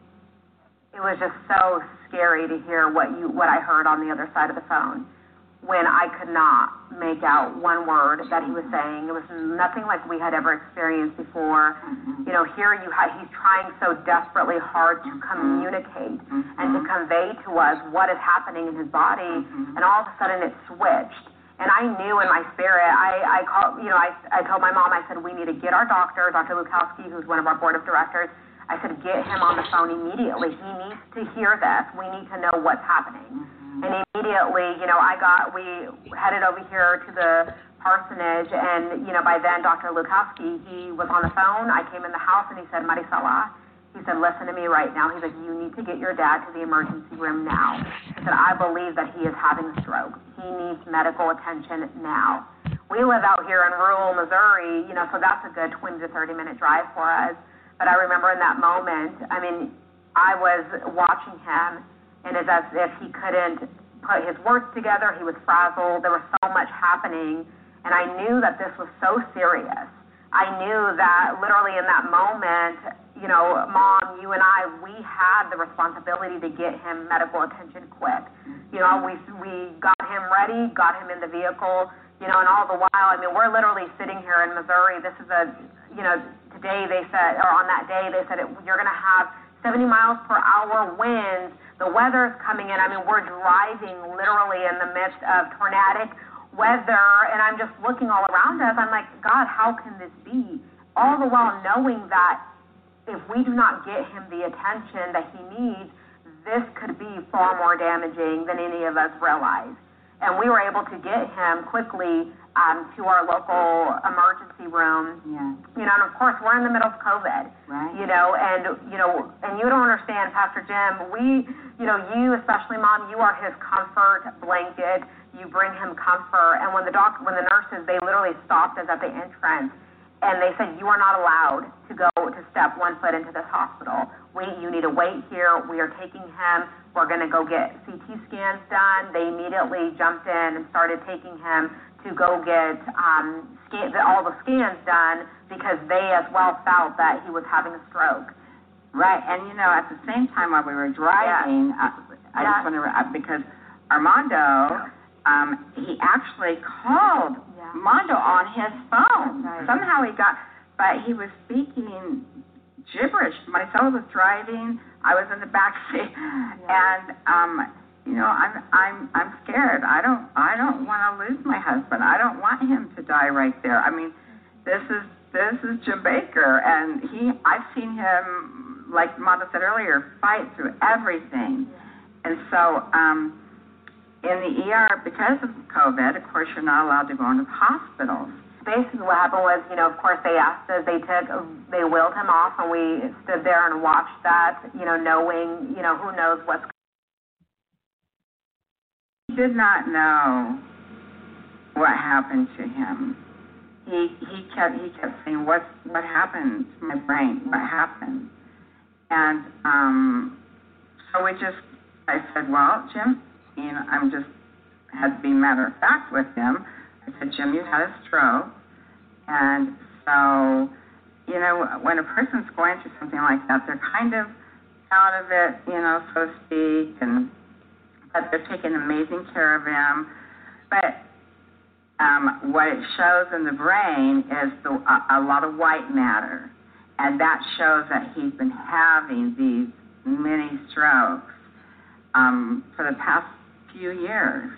it was just so scary to hear what you, what I heard on the other side of the phone when I could not make out one word that he was saying. It was nothing like we had ever experienced before. Mm-hmm. You know, here you ha- he's trying so desperately hard to communicate mm-hmm. and to convey to us what is happening in his body, mm-hmm. and all of a sudden it switched. And I knew in my spirit, I, I called, you know, I, I told my mom, I said, we need to get our doctor, Doctor Lukowski, who's one of our board of directors. I said, get him on the phone immediately. He needs to hear this. We need to know what's happening. Mm-hmm. And immediately, you know, I got, we headed over here to the parsonage, and, you know, by then, Doctor Lukowski, he was on the phone. I came in the house, and he said, Maricela, he said, listen to me right now. He's like, you need to get your dad to the emergency room now. He said, I believe that he is having a stroke. He needs medical attention now. We live out here in rural Missouri, you know, so that's a good twenty to thirty minute drive for us. But I remember in that moment, I mean, I was watching him, and it's as if he couldn't put his words together. He was frazzled. There was so much happening, and I knew that this was so serious. I knew that literally in that moment, you know, Mom, you and I, we had the responsibility to get him medical attention quick. You know, we we got him ready, got him in the vehicle, you know, and all the while, I mean, we're literally sitting here in Missouri. This is a, you know, today they said, or on that day, they said it, you're going to have seventy miles per hour winds. The weather's coming in. I mean, we're driving literally in the midst of tornadic weather, and I'm just looking all around us. I'm like, God, how can this be? All the while knowing that if we do not get him the attention that he needs, this could be far more damaging than any of us realize. And we were able to get him quickly um, to our local emergency room. Yeah. You know, and of course, we're in the middle of COVID. Right. You know, and, you know, and you don't understand, Pastor Jim, we, you know, you, especially Mom, you are his comfort blanket. You bring him comfort. And when the doc, when the nurses, they literally stopped us at the entrance, and they said, you are not allowed to go to step one foot into this hospital. We, you need to wait here. We are taking him. We're going to go get C T scans done. They immediately jumped in and started taking him to go get um, scan, all the scans done because they as well felt that he was having a stroke. Right, and you know, at the same time while we were driving, yeah. uh, I yeah. just want to, uh, because Armando, um, he actually called yeah. Mondo on his phone. Right. Somehow he got, but he was speaking gibberish. My son was driving, I was in the back seat, yeah. and um, you know, I'm I'm I'm scared. I don't I don't want to lose my husband. I don't want him to die right there. I mean, this is this is Jim Bakker, and he I've seen him, like Mondo said earlier, fight through everything, yeah. and so um, in the E R, because of COVID, of course, you're not allowed to go into hospitals. Basically what happened was, you know, of course they asked us, they took, they wheeled him off, and we stood there and watched that, you know, knowing, you know, who knows what's going on. He did not know what happened to him. He he kept he kept saying, what what happened to my brain? What happened? And um, so we just, I said, well, Jim, you know, I'm just had to be matter of fact with him. I said, Jim, you had a stroke. And so, you know, when a person's going through something like that, they're kind of out of it, you know, so to speak, and but they're taking amazing care of him. But um, what it shows in the brain is the, a, a lot of white matter, and that shows that he's been having these many strokes um, for the past few years.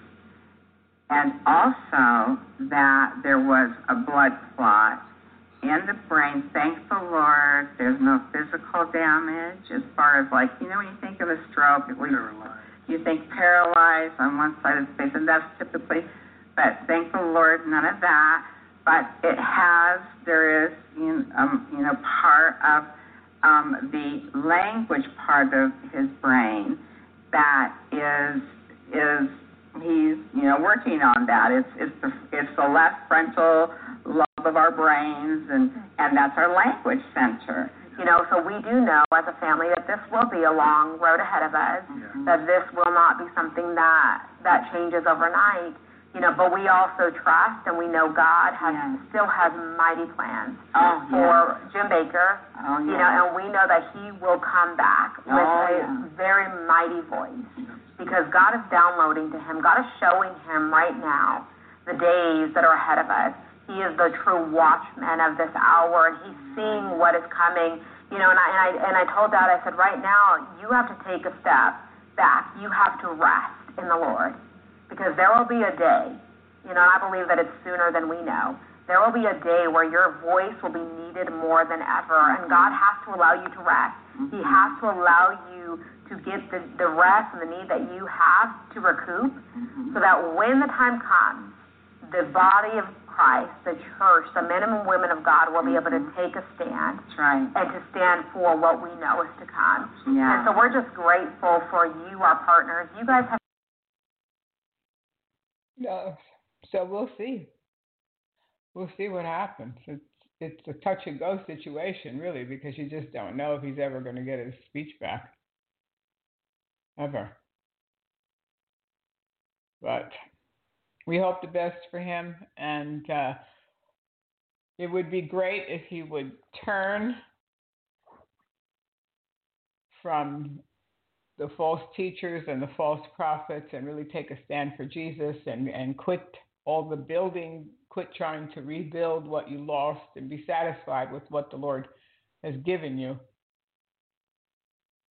And also that there was a blood clot in the brain. Thank the Lord, there's no physical damage as far as, like, you know, when you think of a stroke, we, you think paralyzed on one side of the face, and that's typically, but thank the Lord, none of that. But it has, there is, you know, um, you know part of um, the language part of his brain that is is he's, you know, working on that. It's it's the it's the left frontal lobe of our brains, and, and that's our language center. You know, so we do know as a family that this will be a long road ahead of us, yeah. that this will not be something that, that changes overnight. You know, but we also trust and we know God has yeah. still has mighty plans oh, for yeah. Jim Bakker. Oh, yeah. You know, and we know that he will come back with oh, a yeah. very mighty voice. Because God is downloading to him. God is showing him right now the days that are ahead of us. He is the true watchman of this hour, and he's seeing what is coming. You know, and I, and I and I told Dad, I said, right now, you have to take a step back. You have to rest in the Lord. Because there will be a day, you know, and I believe that it's sooner than we know. There will be a day where your voice will be needed more than ever, and God has to allow you to rest. Mm-hmm. He has to allow you to get the, the rest and the need that you have to recoup, mm-hmm. so that when the time comes, the body of Christ, the church, the men and women of God will be able to take a stand. That's right. And to stand for what we know is to come. Yeah. And so we're just grateful for you, our partners. You guys have. No, so we'll see. We'll see what happens. It's it's a touch and go situation, really, because you just don't know if he's ever going to get his speech back. Ever. But we hope the best for him, and uh, it would be great if he would turn from the false teachers and the false prophets and really take a stand for Jesus, and, and quit all the building, quit trying to rebuild what you lost, and be satisfied with what the Lord has given you.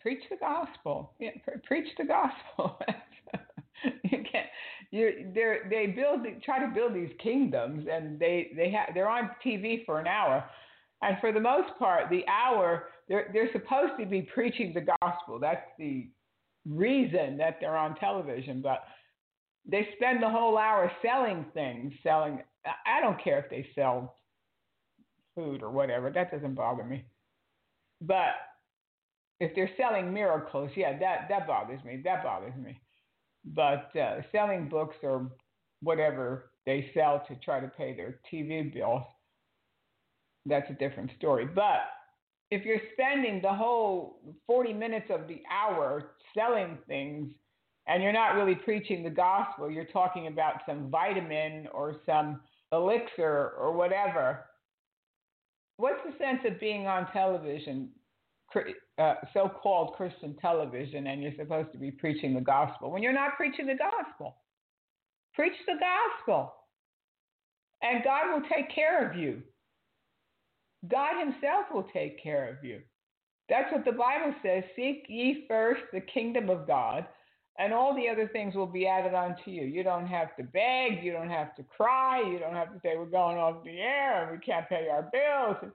preach the gospel. Yeah, pre- preach the gospel. You can't. You they they build try to build these kingdoms, and they they have they're on T V for an hour, and for the most part, the hour they're they're supposed to be preaching the gospel. That's the reason that they're on television, but they spend the whole hour selling things, selling. I don't care if they sell food or whatever. That doesn't bother me. But if they're selling miracles, yeah, that, that bothers me. That bothers me. But uh, selling books or whatever they sell to try to pay their T V bills, that's a different story. But if you're spending the whole forty minutes of the hour selling things and you're not really preaching the gospel, you're talking about some vitamin or some elixir or whatever, what's the sense of being on television, uh, so-called Christian television, and you're supposed to be preaching the gospel when you're not preaching the gospel? Preach the gospel, and God will take care of you. God himself will take care of you. That's what the Bible says. Seek ye first the kingdom of God, and all the other things will be added unto you. You don't have to beg. You don't have to cry. You don't have to say, we're going off the air and we can't pay our bills.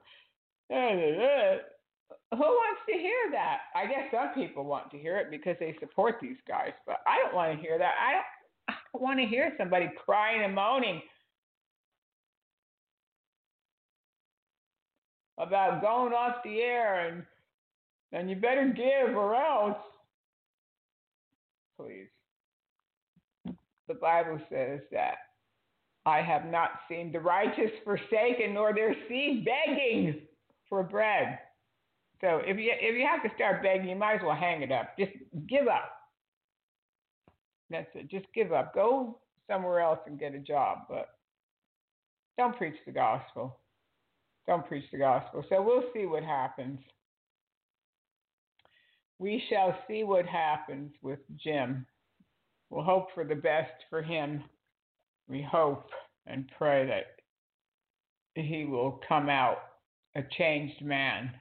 Who wants to hear that? I guess some people want to hear it because they support these guys, but I don't want to hear that. I don't, I don't want to hear somebody crying and moaning about going off the air and and you better give or else. Please. The Bible says that I have not seen the righteous forsaken nor their seed begging for bread. So if you if you have to start begging, you might as well hang it up. Just give up. That's it. Just give up. Go somewhere else and get a job, but don't preach the gospel. Don't preach the gospel. So we'll see what happens. We shall see what happens with Jim. We'll hope for the best for him. We hope and pray that he will come out a changed man.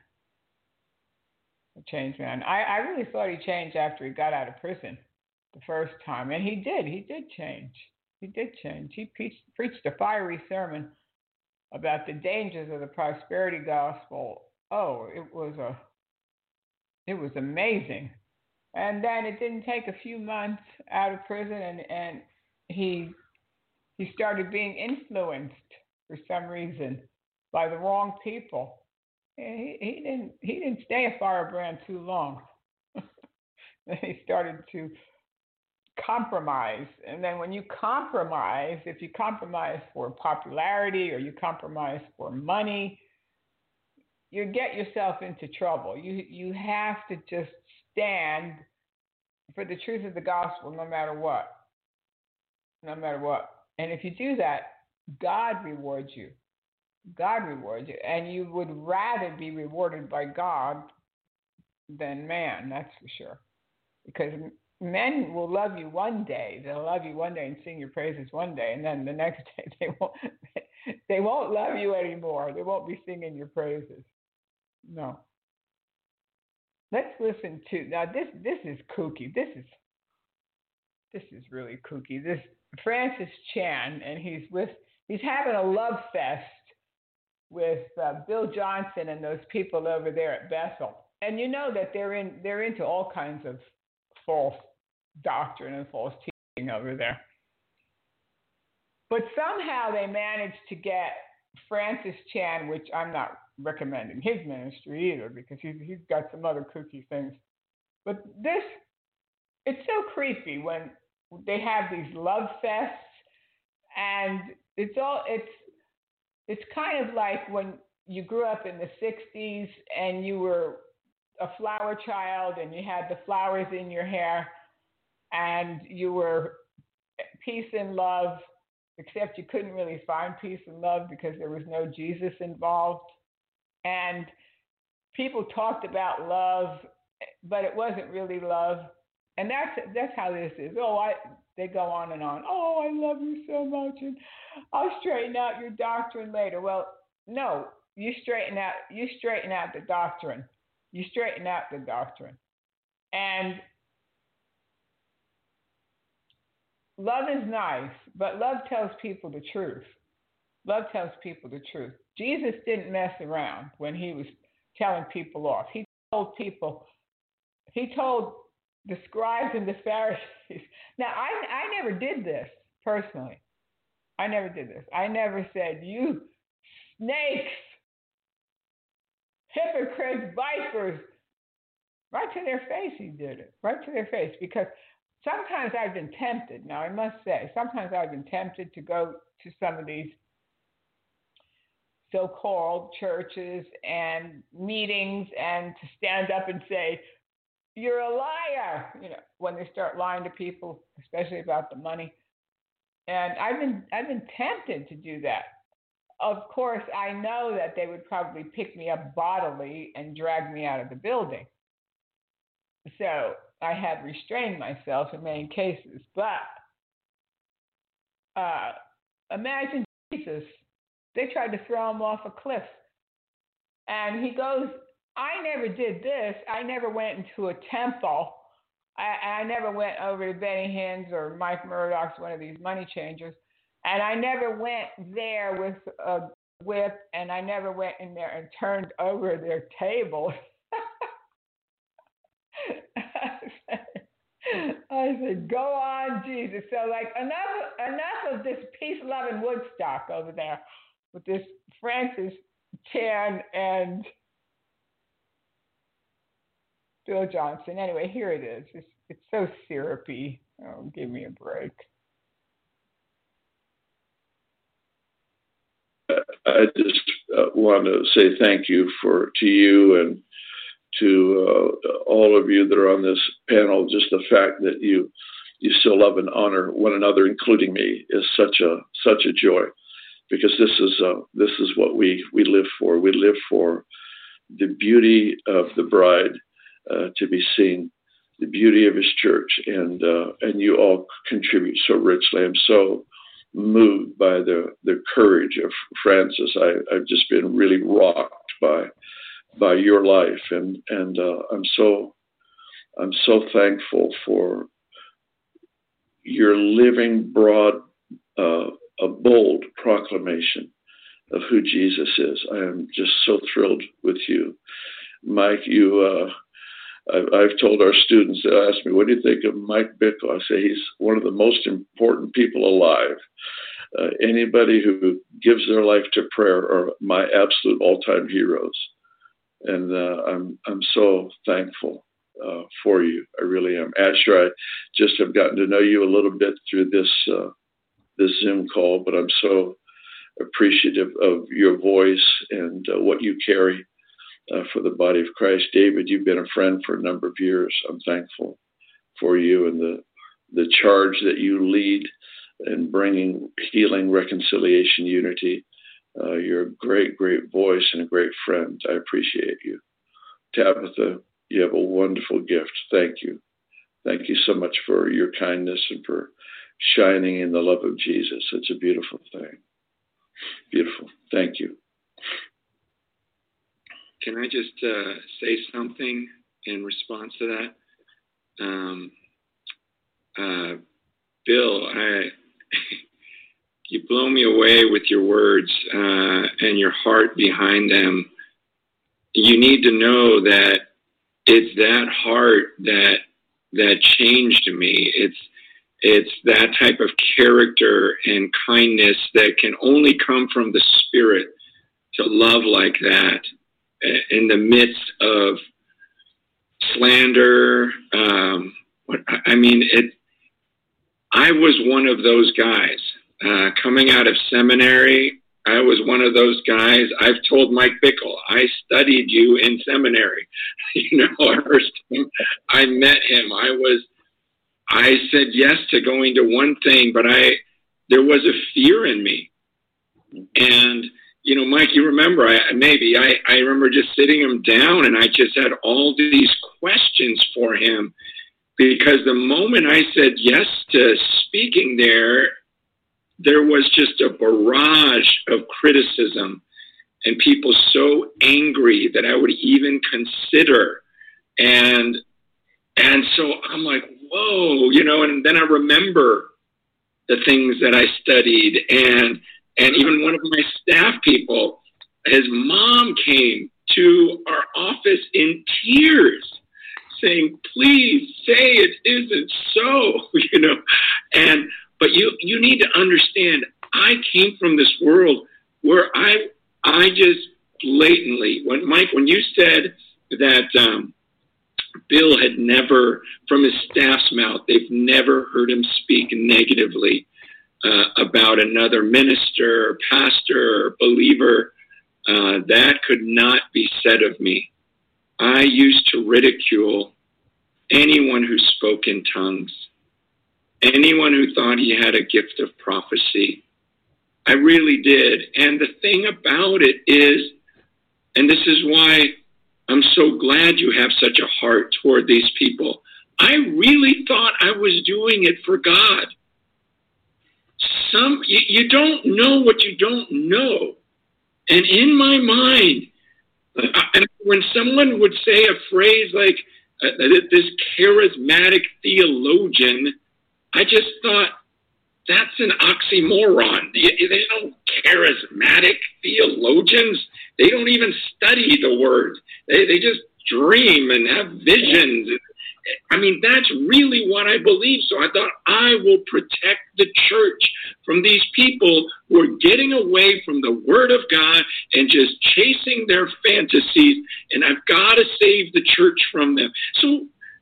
A changed man. I, I really thought he changed after he got out of prison the first time. And he did. He did change. He did change. He preached, preached a fiery sermon about the dangers of the prosperity gospel. Oh, it was a It was amazing. And then it didn't take a few months out of prison, and, and he he started being influenced for some reason by the wrong people. He, he didn't he didn't stay a firebrand too long. Then he started to compromise. And then when you compromise, if you compromise for popularity or you compromise for money, you get yourself into trouble. You you have to just stand for the truth of the gospel no matter what. No matter what. And if you do that, God rewards you. God rewards you. And you would rather be rewarded by God than man, that's for sure. Because men will love you one day. They'll love you one day and sing your praises one day, and then the next day they won't they won't love you anymore. They won't be singing your praises. No. Let's listen to now. This this is kooky. This is this is really kooky. This Francis Chan, and he's with he's having a love fest with uh, Bill Johnson and those people over there at Bethel. And you know that they're in they're into all kinds of false doctrine and false teaching over there. But somehow they managed to get Francis Chan, which I'm not recommending his ministry either because he's, he's got some other kooky things. But this, it's so creepy when they have these love fests, and it's all, it's, it's kind of like when you grew up in the sixties and you were a flower child and you had the flowers in your hair and you were peace and love, except you couldn't really find peace and love because there was no Jesus involved. And people talked about love, but it wasn't really love. And that's that's how this is. Oh, I they go on and on. Oh, I love you so much, and I'll straighten out your doctrine later. Well, no, you straighten out you straighten out the doctrine. You straighten out the doctrine. And love is nice, but love tells people the truth. Love tells people the truth. Jesus didn't mess around when he was telling people off. He told people, he told the scribes and the Pharisees. Now, I, I never did this personally. I never did this. I never said, you snakes, hypocrites, vipers. Right to their face he did it. Right to their face. Because sometimes I've been tempted. Now, I must say, sometimes I've been tempted to go to some of these so-called churches and meetings and to stand up and say, you're a liar, you know, when they start lying to people, especially about the money. And I've been I've been tempted to do that. Of course, I know that they would probably pick me up bodily and drag me out of the building. So I had restrained myself in many cases. But uh, imagine Jesus. They tried to throw him off a cliff. And he goes, I never did this. I never went into a temple. I, I never went over to Benny Hinn's or Mike Murdoch's, one of these money changers. And I never went there with a whip, and I never went in there and turned over their table. I said, go on, Jesus. So, like, enough, enough of this peace-loving Woodstock over there with this Francis Chan and Bill Johnson. Anyway, here it is. It's, it's so syrupy. Oh, give me a break. I just uh, want to say thank you for to you and to uh, all of you that are on this panel. Just the fact that you you still love and honor one another, including me, is such a such a joy, because this is uh, this is what we we live for. We live for the beauty of the bride uh, to be seen, the beauty of His church, and uh, and you all contribute so richly. I'm so moved by the the courage of Francis. I, I've just been really rocked by by your life, and and uh, I'm so I'm so thankful for your living, broad, uh, a bold proclamation of who Jesus is. I am just so thrilled with you, Mike. You. Uh, I've told our students, they ask me, what do you think of Mike Bickle? I say he's one of the most important people alive. Uh, anybody who gives their life to prayer are my absolute all-time heroes. And uh, I'm I'm so thankful uh, for you. I really am. Asher, I just have gotten to know you a little bit through this, uh, this Zoom call, but I'm so appreciative of your voice and uh, what you carry Uh, for the body of Christ. David, you've been a friend for a number of years. I'm thankful for you and the the charge that you lead in bringing healing, reconciliation, unity. Uh, you're a great, great voice and a great friend. I appreciate you. Tabitha, you have a wonderful gift. Thank you. Thank you so much for your kindness and for shining in the love of Jesus. It's a beautiful thing. Beautiful. Thank you. Can I just uh, say something in response to that? Um, uh, Bill, I, you blow me away with your words uh, and your heart behind them. You need to know that it's that heart that that changed me. It's it's that type of character and kindness that can only come from the Spirit to love like that. In the midst of slander, um, I mean, it. I was one of those guys uh, coming out of seminary. I was one of those guys. I've told Mike Bickle, I studied you in seminary. You know, first time I met him, I was. I said yes to going to one thing, but I there was a fear in me, and. You know, Mike, you remember, I, maybe, I, I remember just sitting him down and I just had all these questions for him, because the moment I said yes to speaking there, there was just a barrage of criticism and people so angry that I would even consider. And And so I'm like, whoa, you know, and then I remember the things that I studied. And, and even one of my staff people, his mom came to our office in tears saying, please say it isn't so, you know. And, but you, you need to understand, I came from this world where I, I just blatantly, when Mike, when you said that, um, Bill had never, from his staff's mouth, they've never heard him speak negatively uh, about another minister, or pastor, or believer. Uh, that could not be said of me. I used to ridicule anyone who spoke in tongues, anyone who thought he had a gift of prophecy. I really did. And the thing about it is, and this is why I'm so glad you have such a heart toward these people. I really thought I was doing it for God. Some, you, you don't know what you don't know. And in my mind, uh, and when someone would say a phrase like uh, this charismatic theologian, I just thought, that's an oxymoron. They don't charismatic theologians. They don't even study the word. They they just dream and have visions. I mean, that's really what I believe. So I thought, I will protect the church from these people who are getting away from the word of God and just chasing their fantasies. And I've got to save the church from them. So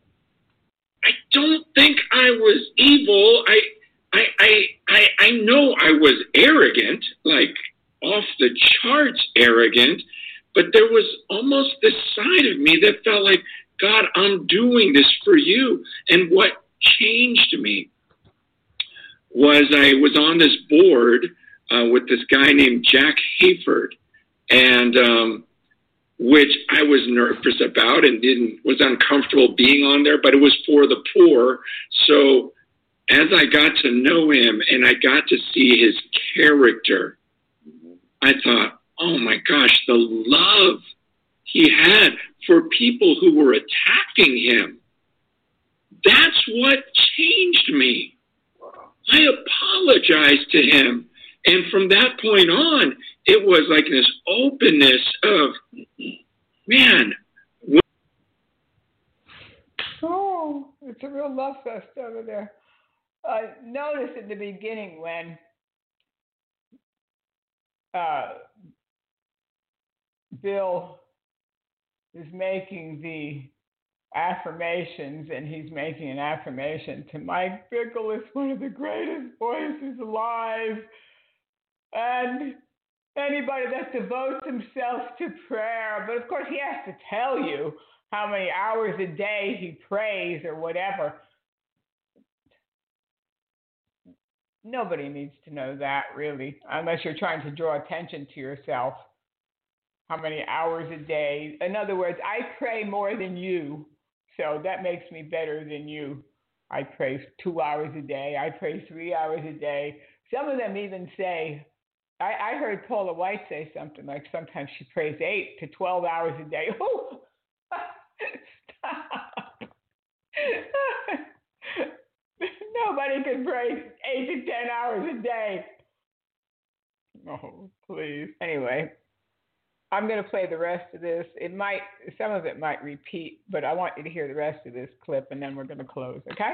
I don't think I was evil. I I, I, I, I know I was arrogant, like off the charts arrogant, but there was almost this side of me that felt like, God, I'm doing this for you. And what changed me was I was on this board uh, with this guy named Jack Hayford, and um, which I was nervous about and didn't was uncomfortable being on there, but it was for the poor. So as I got to know him and I got to see his character, I thought, oh my gosh, the love he had for people who were attacking him. That's what changed me. I apologized to him. And from that point on, it was like this openness of, man. Oh, it's a real love fest over there. Uh, notice at the beginning when uh, Bill is making the affirmations, and he's making an affirmation to Mike Bickle is one of the greatest voices alive. And anybody that devotes himself to prayer, but of course he has to tell you how many hours a day he prays or whatever. Nobody needs to know that, really, unless you're trying to draw attention to yourself. How many hours a day? In other words, I pray more than you, so that makes me better than you. I pray two hours a day. I pray three hours a day. Some of them even say, I, I heard Paula White say something like sometimes she prays eight to twelve hours a day. Oh, stop. Nobody can pray eight to ten hours a day. Oh, please. Anyway, I'm going to play the rest of this. It might, some of it might repeat, but I want you to hear the rest of this clip, and then we're going to close, okay?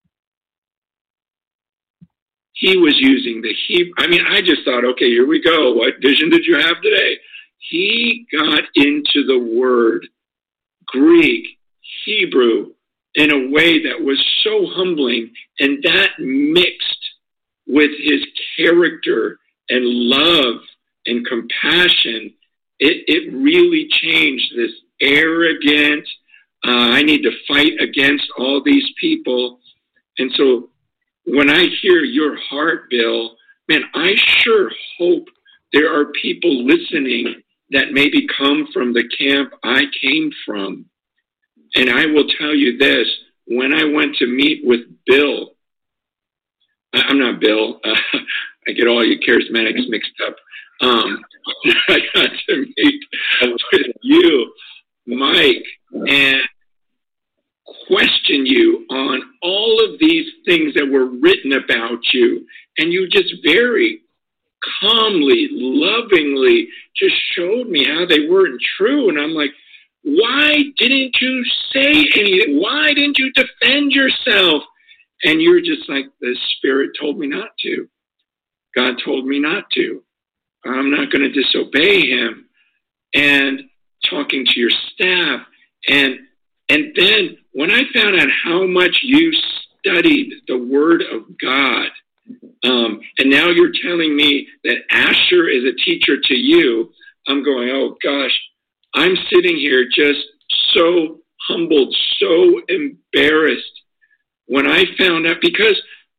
He was using the Hebrew. I mean, I just thought, okay, here we go. What vision did you have today? He got into the word Greek, Hebrew, in a way that was so humbling, and that mixed with his character and love and compassion, it, it really changed this arrogant, uh, I need to fight against all these people. And so when I hear your heart, Bill, man, I sure hope there are people listening that maybe come from the camp I came from. And I will tell you this, when I went to meet with Bill, I'm not Bill, uh, I get all you charismatics mixed up. Um, I got to meet with you, Mike, and question you on all of these things that were written about you, and you just very calmly, lovingly just showed me how they weren't true. And I'm like, why didn't you say anything? Why didn't you defend yourself? And you're just like, the Spirit told me not to. God told me not to. I'm not going to disobey him. And talking to your staff. And and then when I found out how much you studied the Word of God, um, and now you're telling me that Asher is a teacher to you, I'm going, oh gosh, I'm sitting here just so humbled, so embarrassed when I found out, because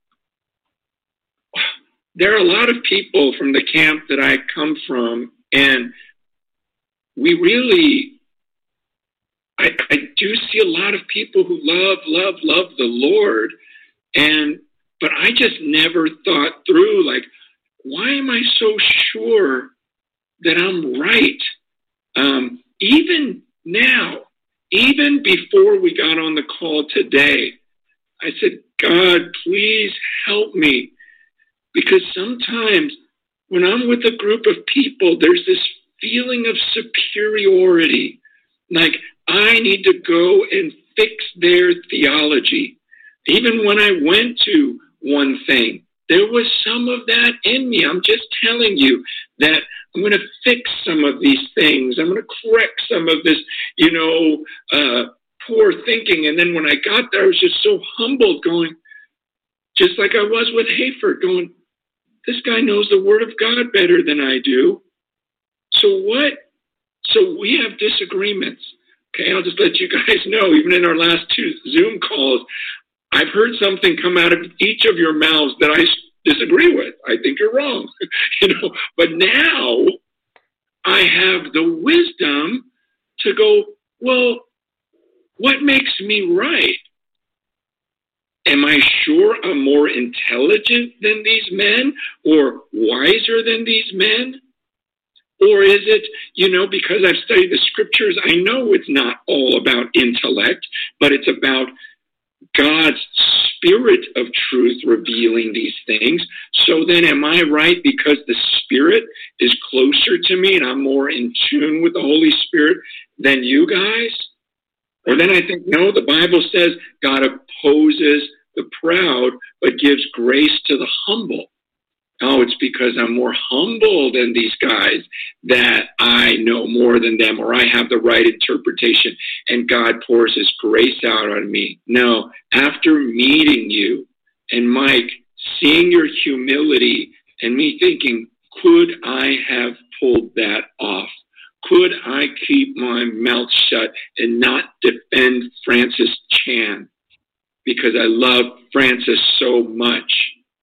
there are a lot of people from the camp that I come from, and we really, I, I do see a lot of people who love, love, love the Lord, and but I just never thought through, like, why am I so sure that I'm right? Um, even now, even before we got on the call today, I said, God, please help me. Because sometimes when I'm with a group of people, there's this feeling of superiority. Like, I need to go and fix their theology. Even when I went to one thing, there was some of that in me. I'm just telling you that I'm going to fix some of these things. I'm going to correct some of this, you know, uh, poor thinking. And then when I got there, I was just so humbled, going, just like I was with Hayford, going, this guy knows the Word of God better than I do. So what? So we have disagreements. Okay, I'll just let you guys know, even in our last two Zoom calls, I've heard something come out of each of your mouths that I disagree with. I think you're wrong. you know. But now I have the wisdom to go, well, what makes me right? Am I sure I'm more intelligent than these men or wiser than these men? Or is it, you know, because I've studied the scriptures, I know it's not all about intellect, but it's about God's Spirit of truth revealing these things. So then am I right because the Spirit is closer to me and I'm more in tune with the Holy Spirit than you guys? Or then I think, no, the Bible says God opposes the proud, but gives grace to the humble. Oh, it's because I'm more humble than these guys that I know more than them, or I have the right interpretation, and God pours his grace out on me. No, after meeting you and Mike, seeing your humility and me thinking, could I have pulled that off? Could I keep my mouth shut and not defend Francis Chan because I love Francis so much?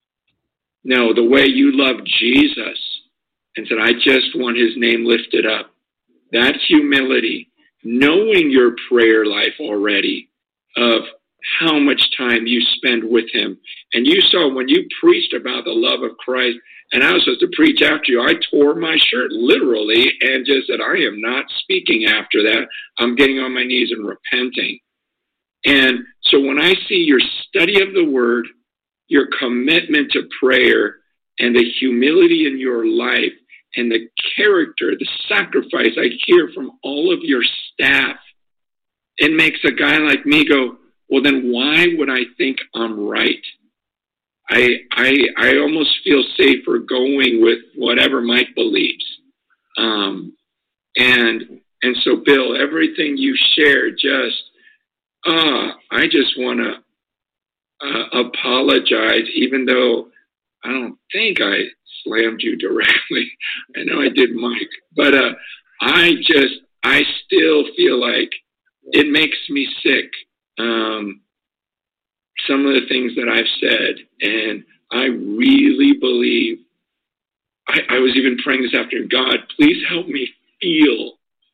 No, the way you love Jesus and said, I just want his name lifted up. That humility, knowing your prayer life already of how much time you spend with him. And you saw when you preached about the love of Christ, and I was supposed to preach after you, I tore my shirt literally and just said, I am not speaking after that. I'm getting on my knees and repenting. And so when I see your study of the word, your commitment to prayer, and the humility in your life, and the character, the sacrifice I hear from all of your staff, it makes a guy like me go, well, then why would I think I'm right? I I I almost feel safer going with whatever Mike believes. Um, and and so, Bill, everything you shared, just, uh, I just want to uh, apologize, even though I don't think I slammed you directly. I know I did Mike, but uh, I just, I still feel like it makes me sick. Um, some of the things that I've said, and I really believe, I, I was even praying this afternoon, God, please help me feel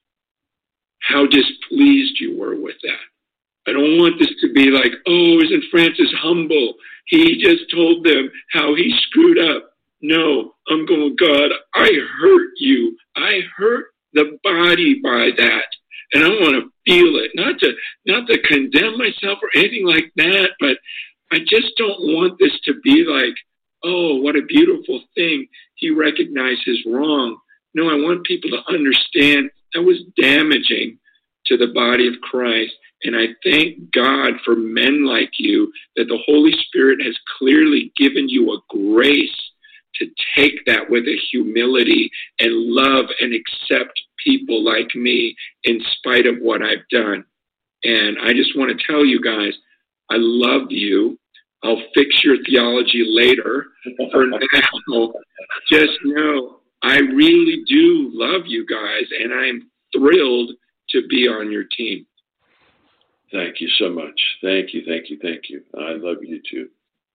how displeased you were with that. I don't want this to be like, oh, isn't Francis humble? He just told them how he screwed up. No, I'm going, God, I hurt you. I hurt the body by that. and I want to feel it, not to not to condemn myself or anything like that, but I just don't want this to be like, oh, what a beautiful thing. He recognizes wrong. No, I want people to understand that was damaging to the body of Christ. And I thank God for men like you, that the Holy Spirit has clearly given you a grace to take that with a humility and love and accept people like me in spite of what I've done. And I just want to tell you guys, I love you. I'll fix your theology later. For now, just know I really do love you guys, and I'm thrilled to be on your team. Thank you so much. Thank you, thank you, thank you. I love you too.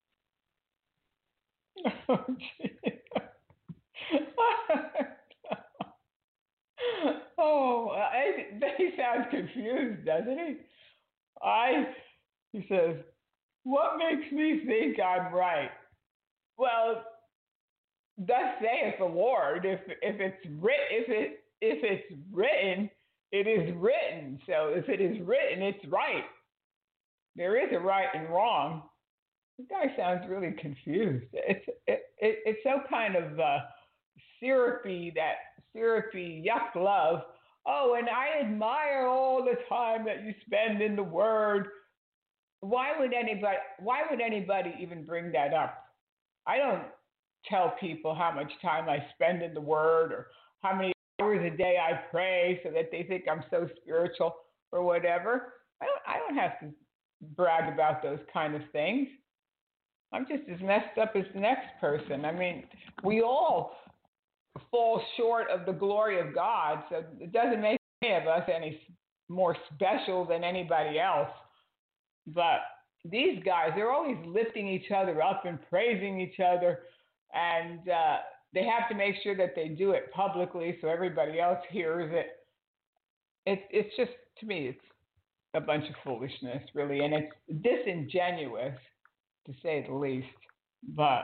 Oh, I, he sounds confused, doesn't he? I, he says, what makes me think I'm right? Well, thus saith the Lord. If if it's writ, if it if it's written, it is written. So if it is written, it's right. There is a right and wrong. The guy sounds really confused. It's it, it it's so kind of uh, syrupy, that syrupy yuck love. Oh, and I admire all the time that you spend in the Word. Why would anybody? Why would anybody even bring that up? I don't tell people how much time I spend in the Word or how many hours a day I pray so that they think I'm so spiritual or whatever. I don't. I don't have to brag about those kind of things. I'm just as messed up as the next person. I mean, we all fall short of the glory of God, so it doesn't make any of us any more special than anybody else. But these guys, they're always lifting each other up and praising each other, and uh, they have to make sure that they do it publicly so everybody else hears it. It's it's just, to me, it's a bunch of foolishness, really, and it's disingenuous, to say the least. But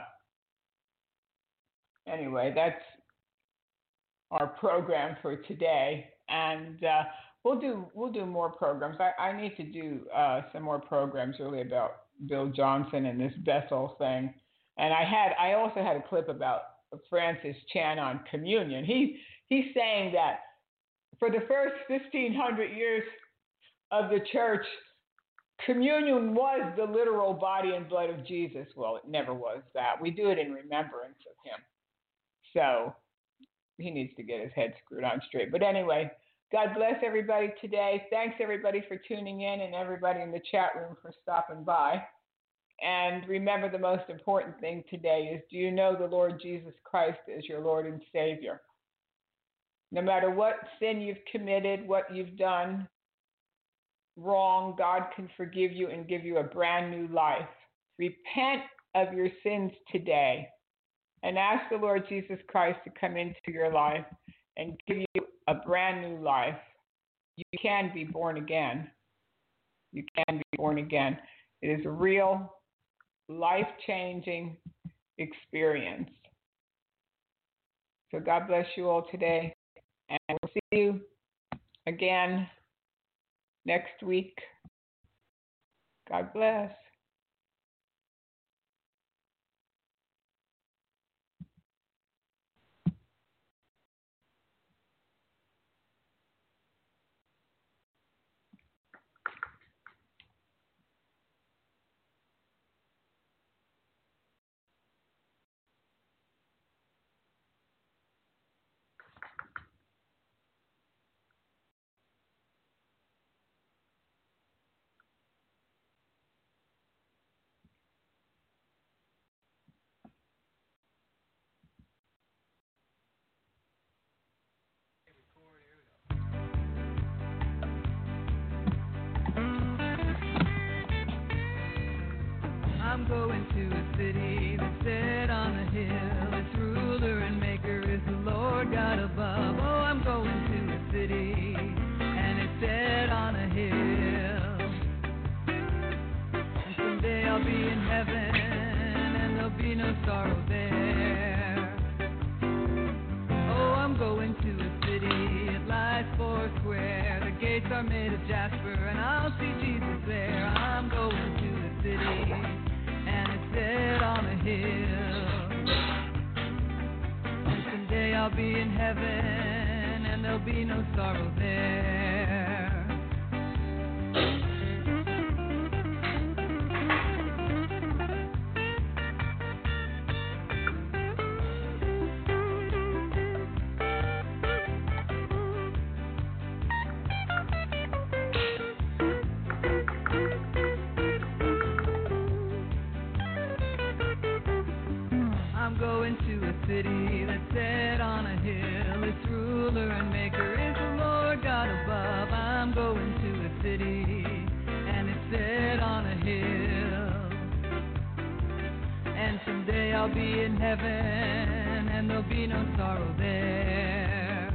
anyway, that's our program for today, and uh, we'll do we'll do more programs. I, I need to do uh, some more programs really about Bill Johnson and this Bethel thing. And I had I also had a clip about Francis Chan on communion. He he's saying that for the first fifteen hundred years of the church, communion was the literal body and blood of Jesus. Well, it never was that. We do it in remembrance of him. So he needs to get his head screwed on straight. But anyway, God bless everybody today. Thanks, everybody, for tuning in, and everybody in the chat room for stopping by. And remember, the most important thing today is, do you know the Lord Jesus Christ as your Lord and Savior? No matter what sin you've committed, what you've done wrong, God can forgive you and give you a brand new life. Repent of your sins today and ask the Lord Jesus Christ to come into your life and give you a brand new life. You can be born again. You can be born again. It is a real, life-changing experience. So God bless you all today, and we'll see you again next week. God bless. I'm going to a city that's set on a hill. Its ruler and maker is the Lord God above. Oh, I'm going to a city, and it's set on a hill. And someday I'll be in heaven, and there'll be no sorrow there. Oh, I'm going to a city, it lies four square. The gates are are made of jasper, and I'll see Jesus there. I'm going to the city, and it's set on a hill. And someday I'll be in heaven, and there'll be no sorrow there. City that's set on a hill, its ruler and maker is the Lord God above. I'm going to a city, and it's set on a hill. And someday I'll be in heaven, and there'll be no sorrow there.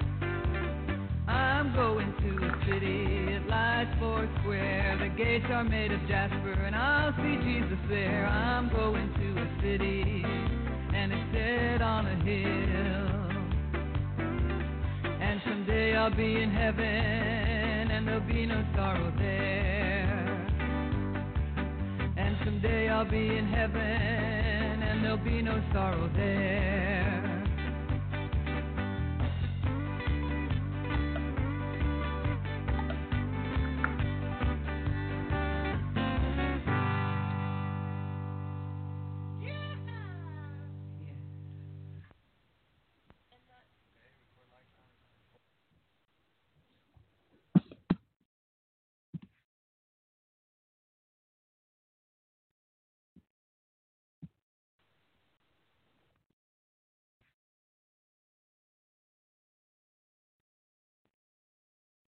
I'm going to a city, it lies four square. The gates are made of jasper, and I'll see Jesus there. I'm going to a city, and it's set on a hill. And someday I'll be in heaven, and there'll be no sorrow there. And someday I'll be in heaven, and there'll be no sorrow there.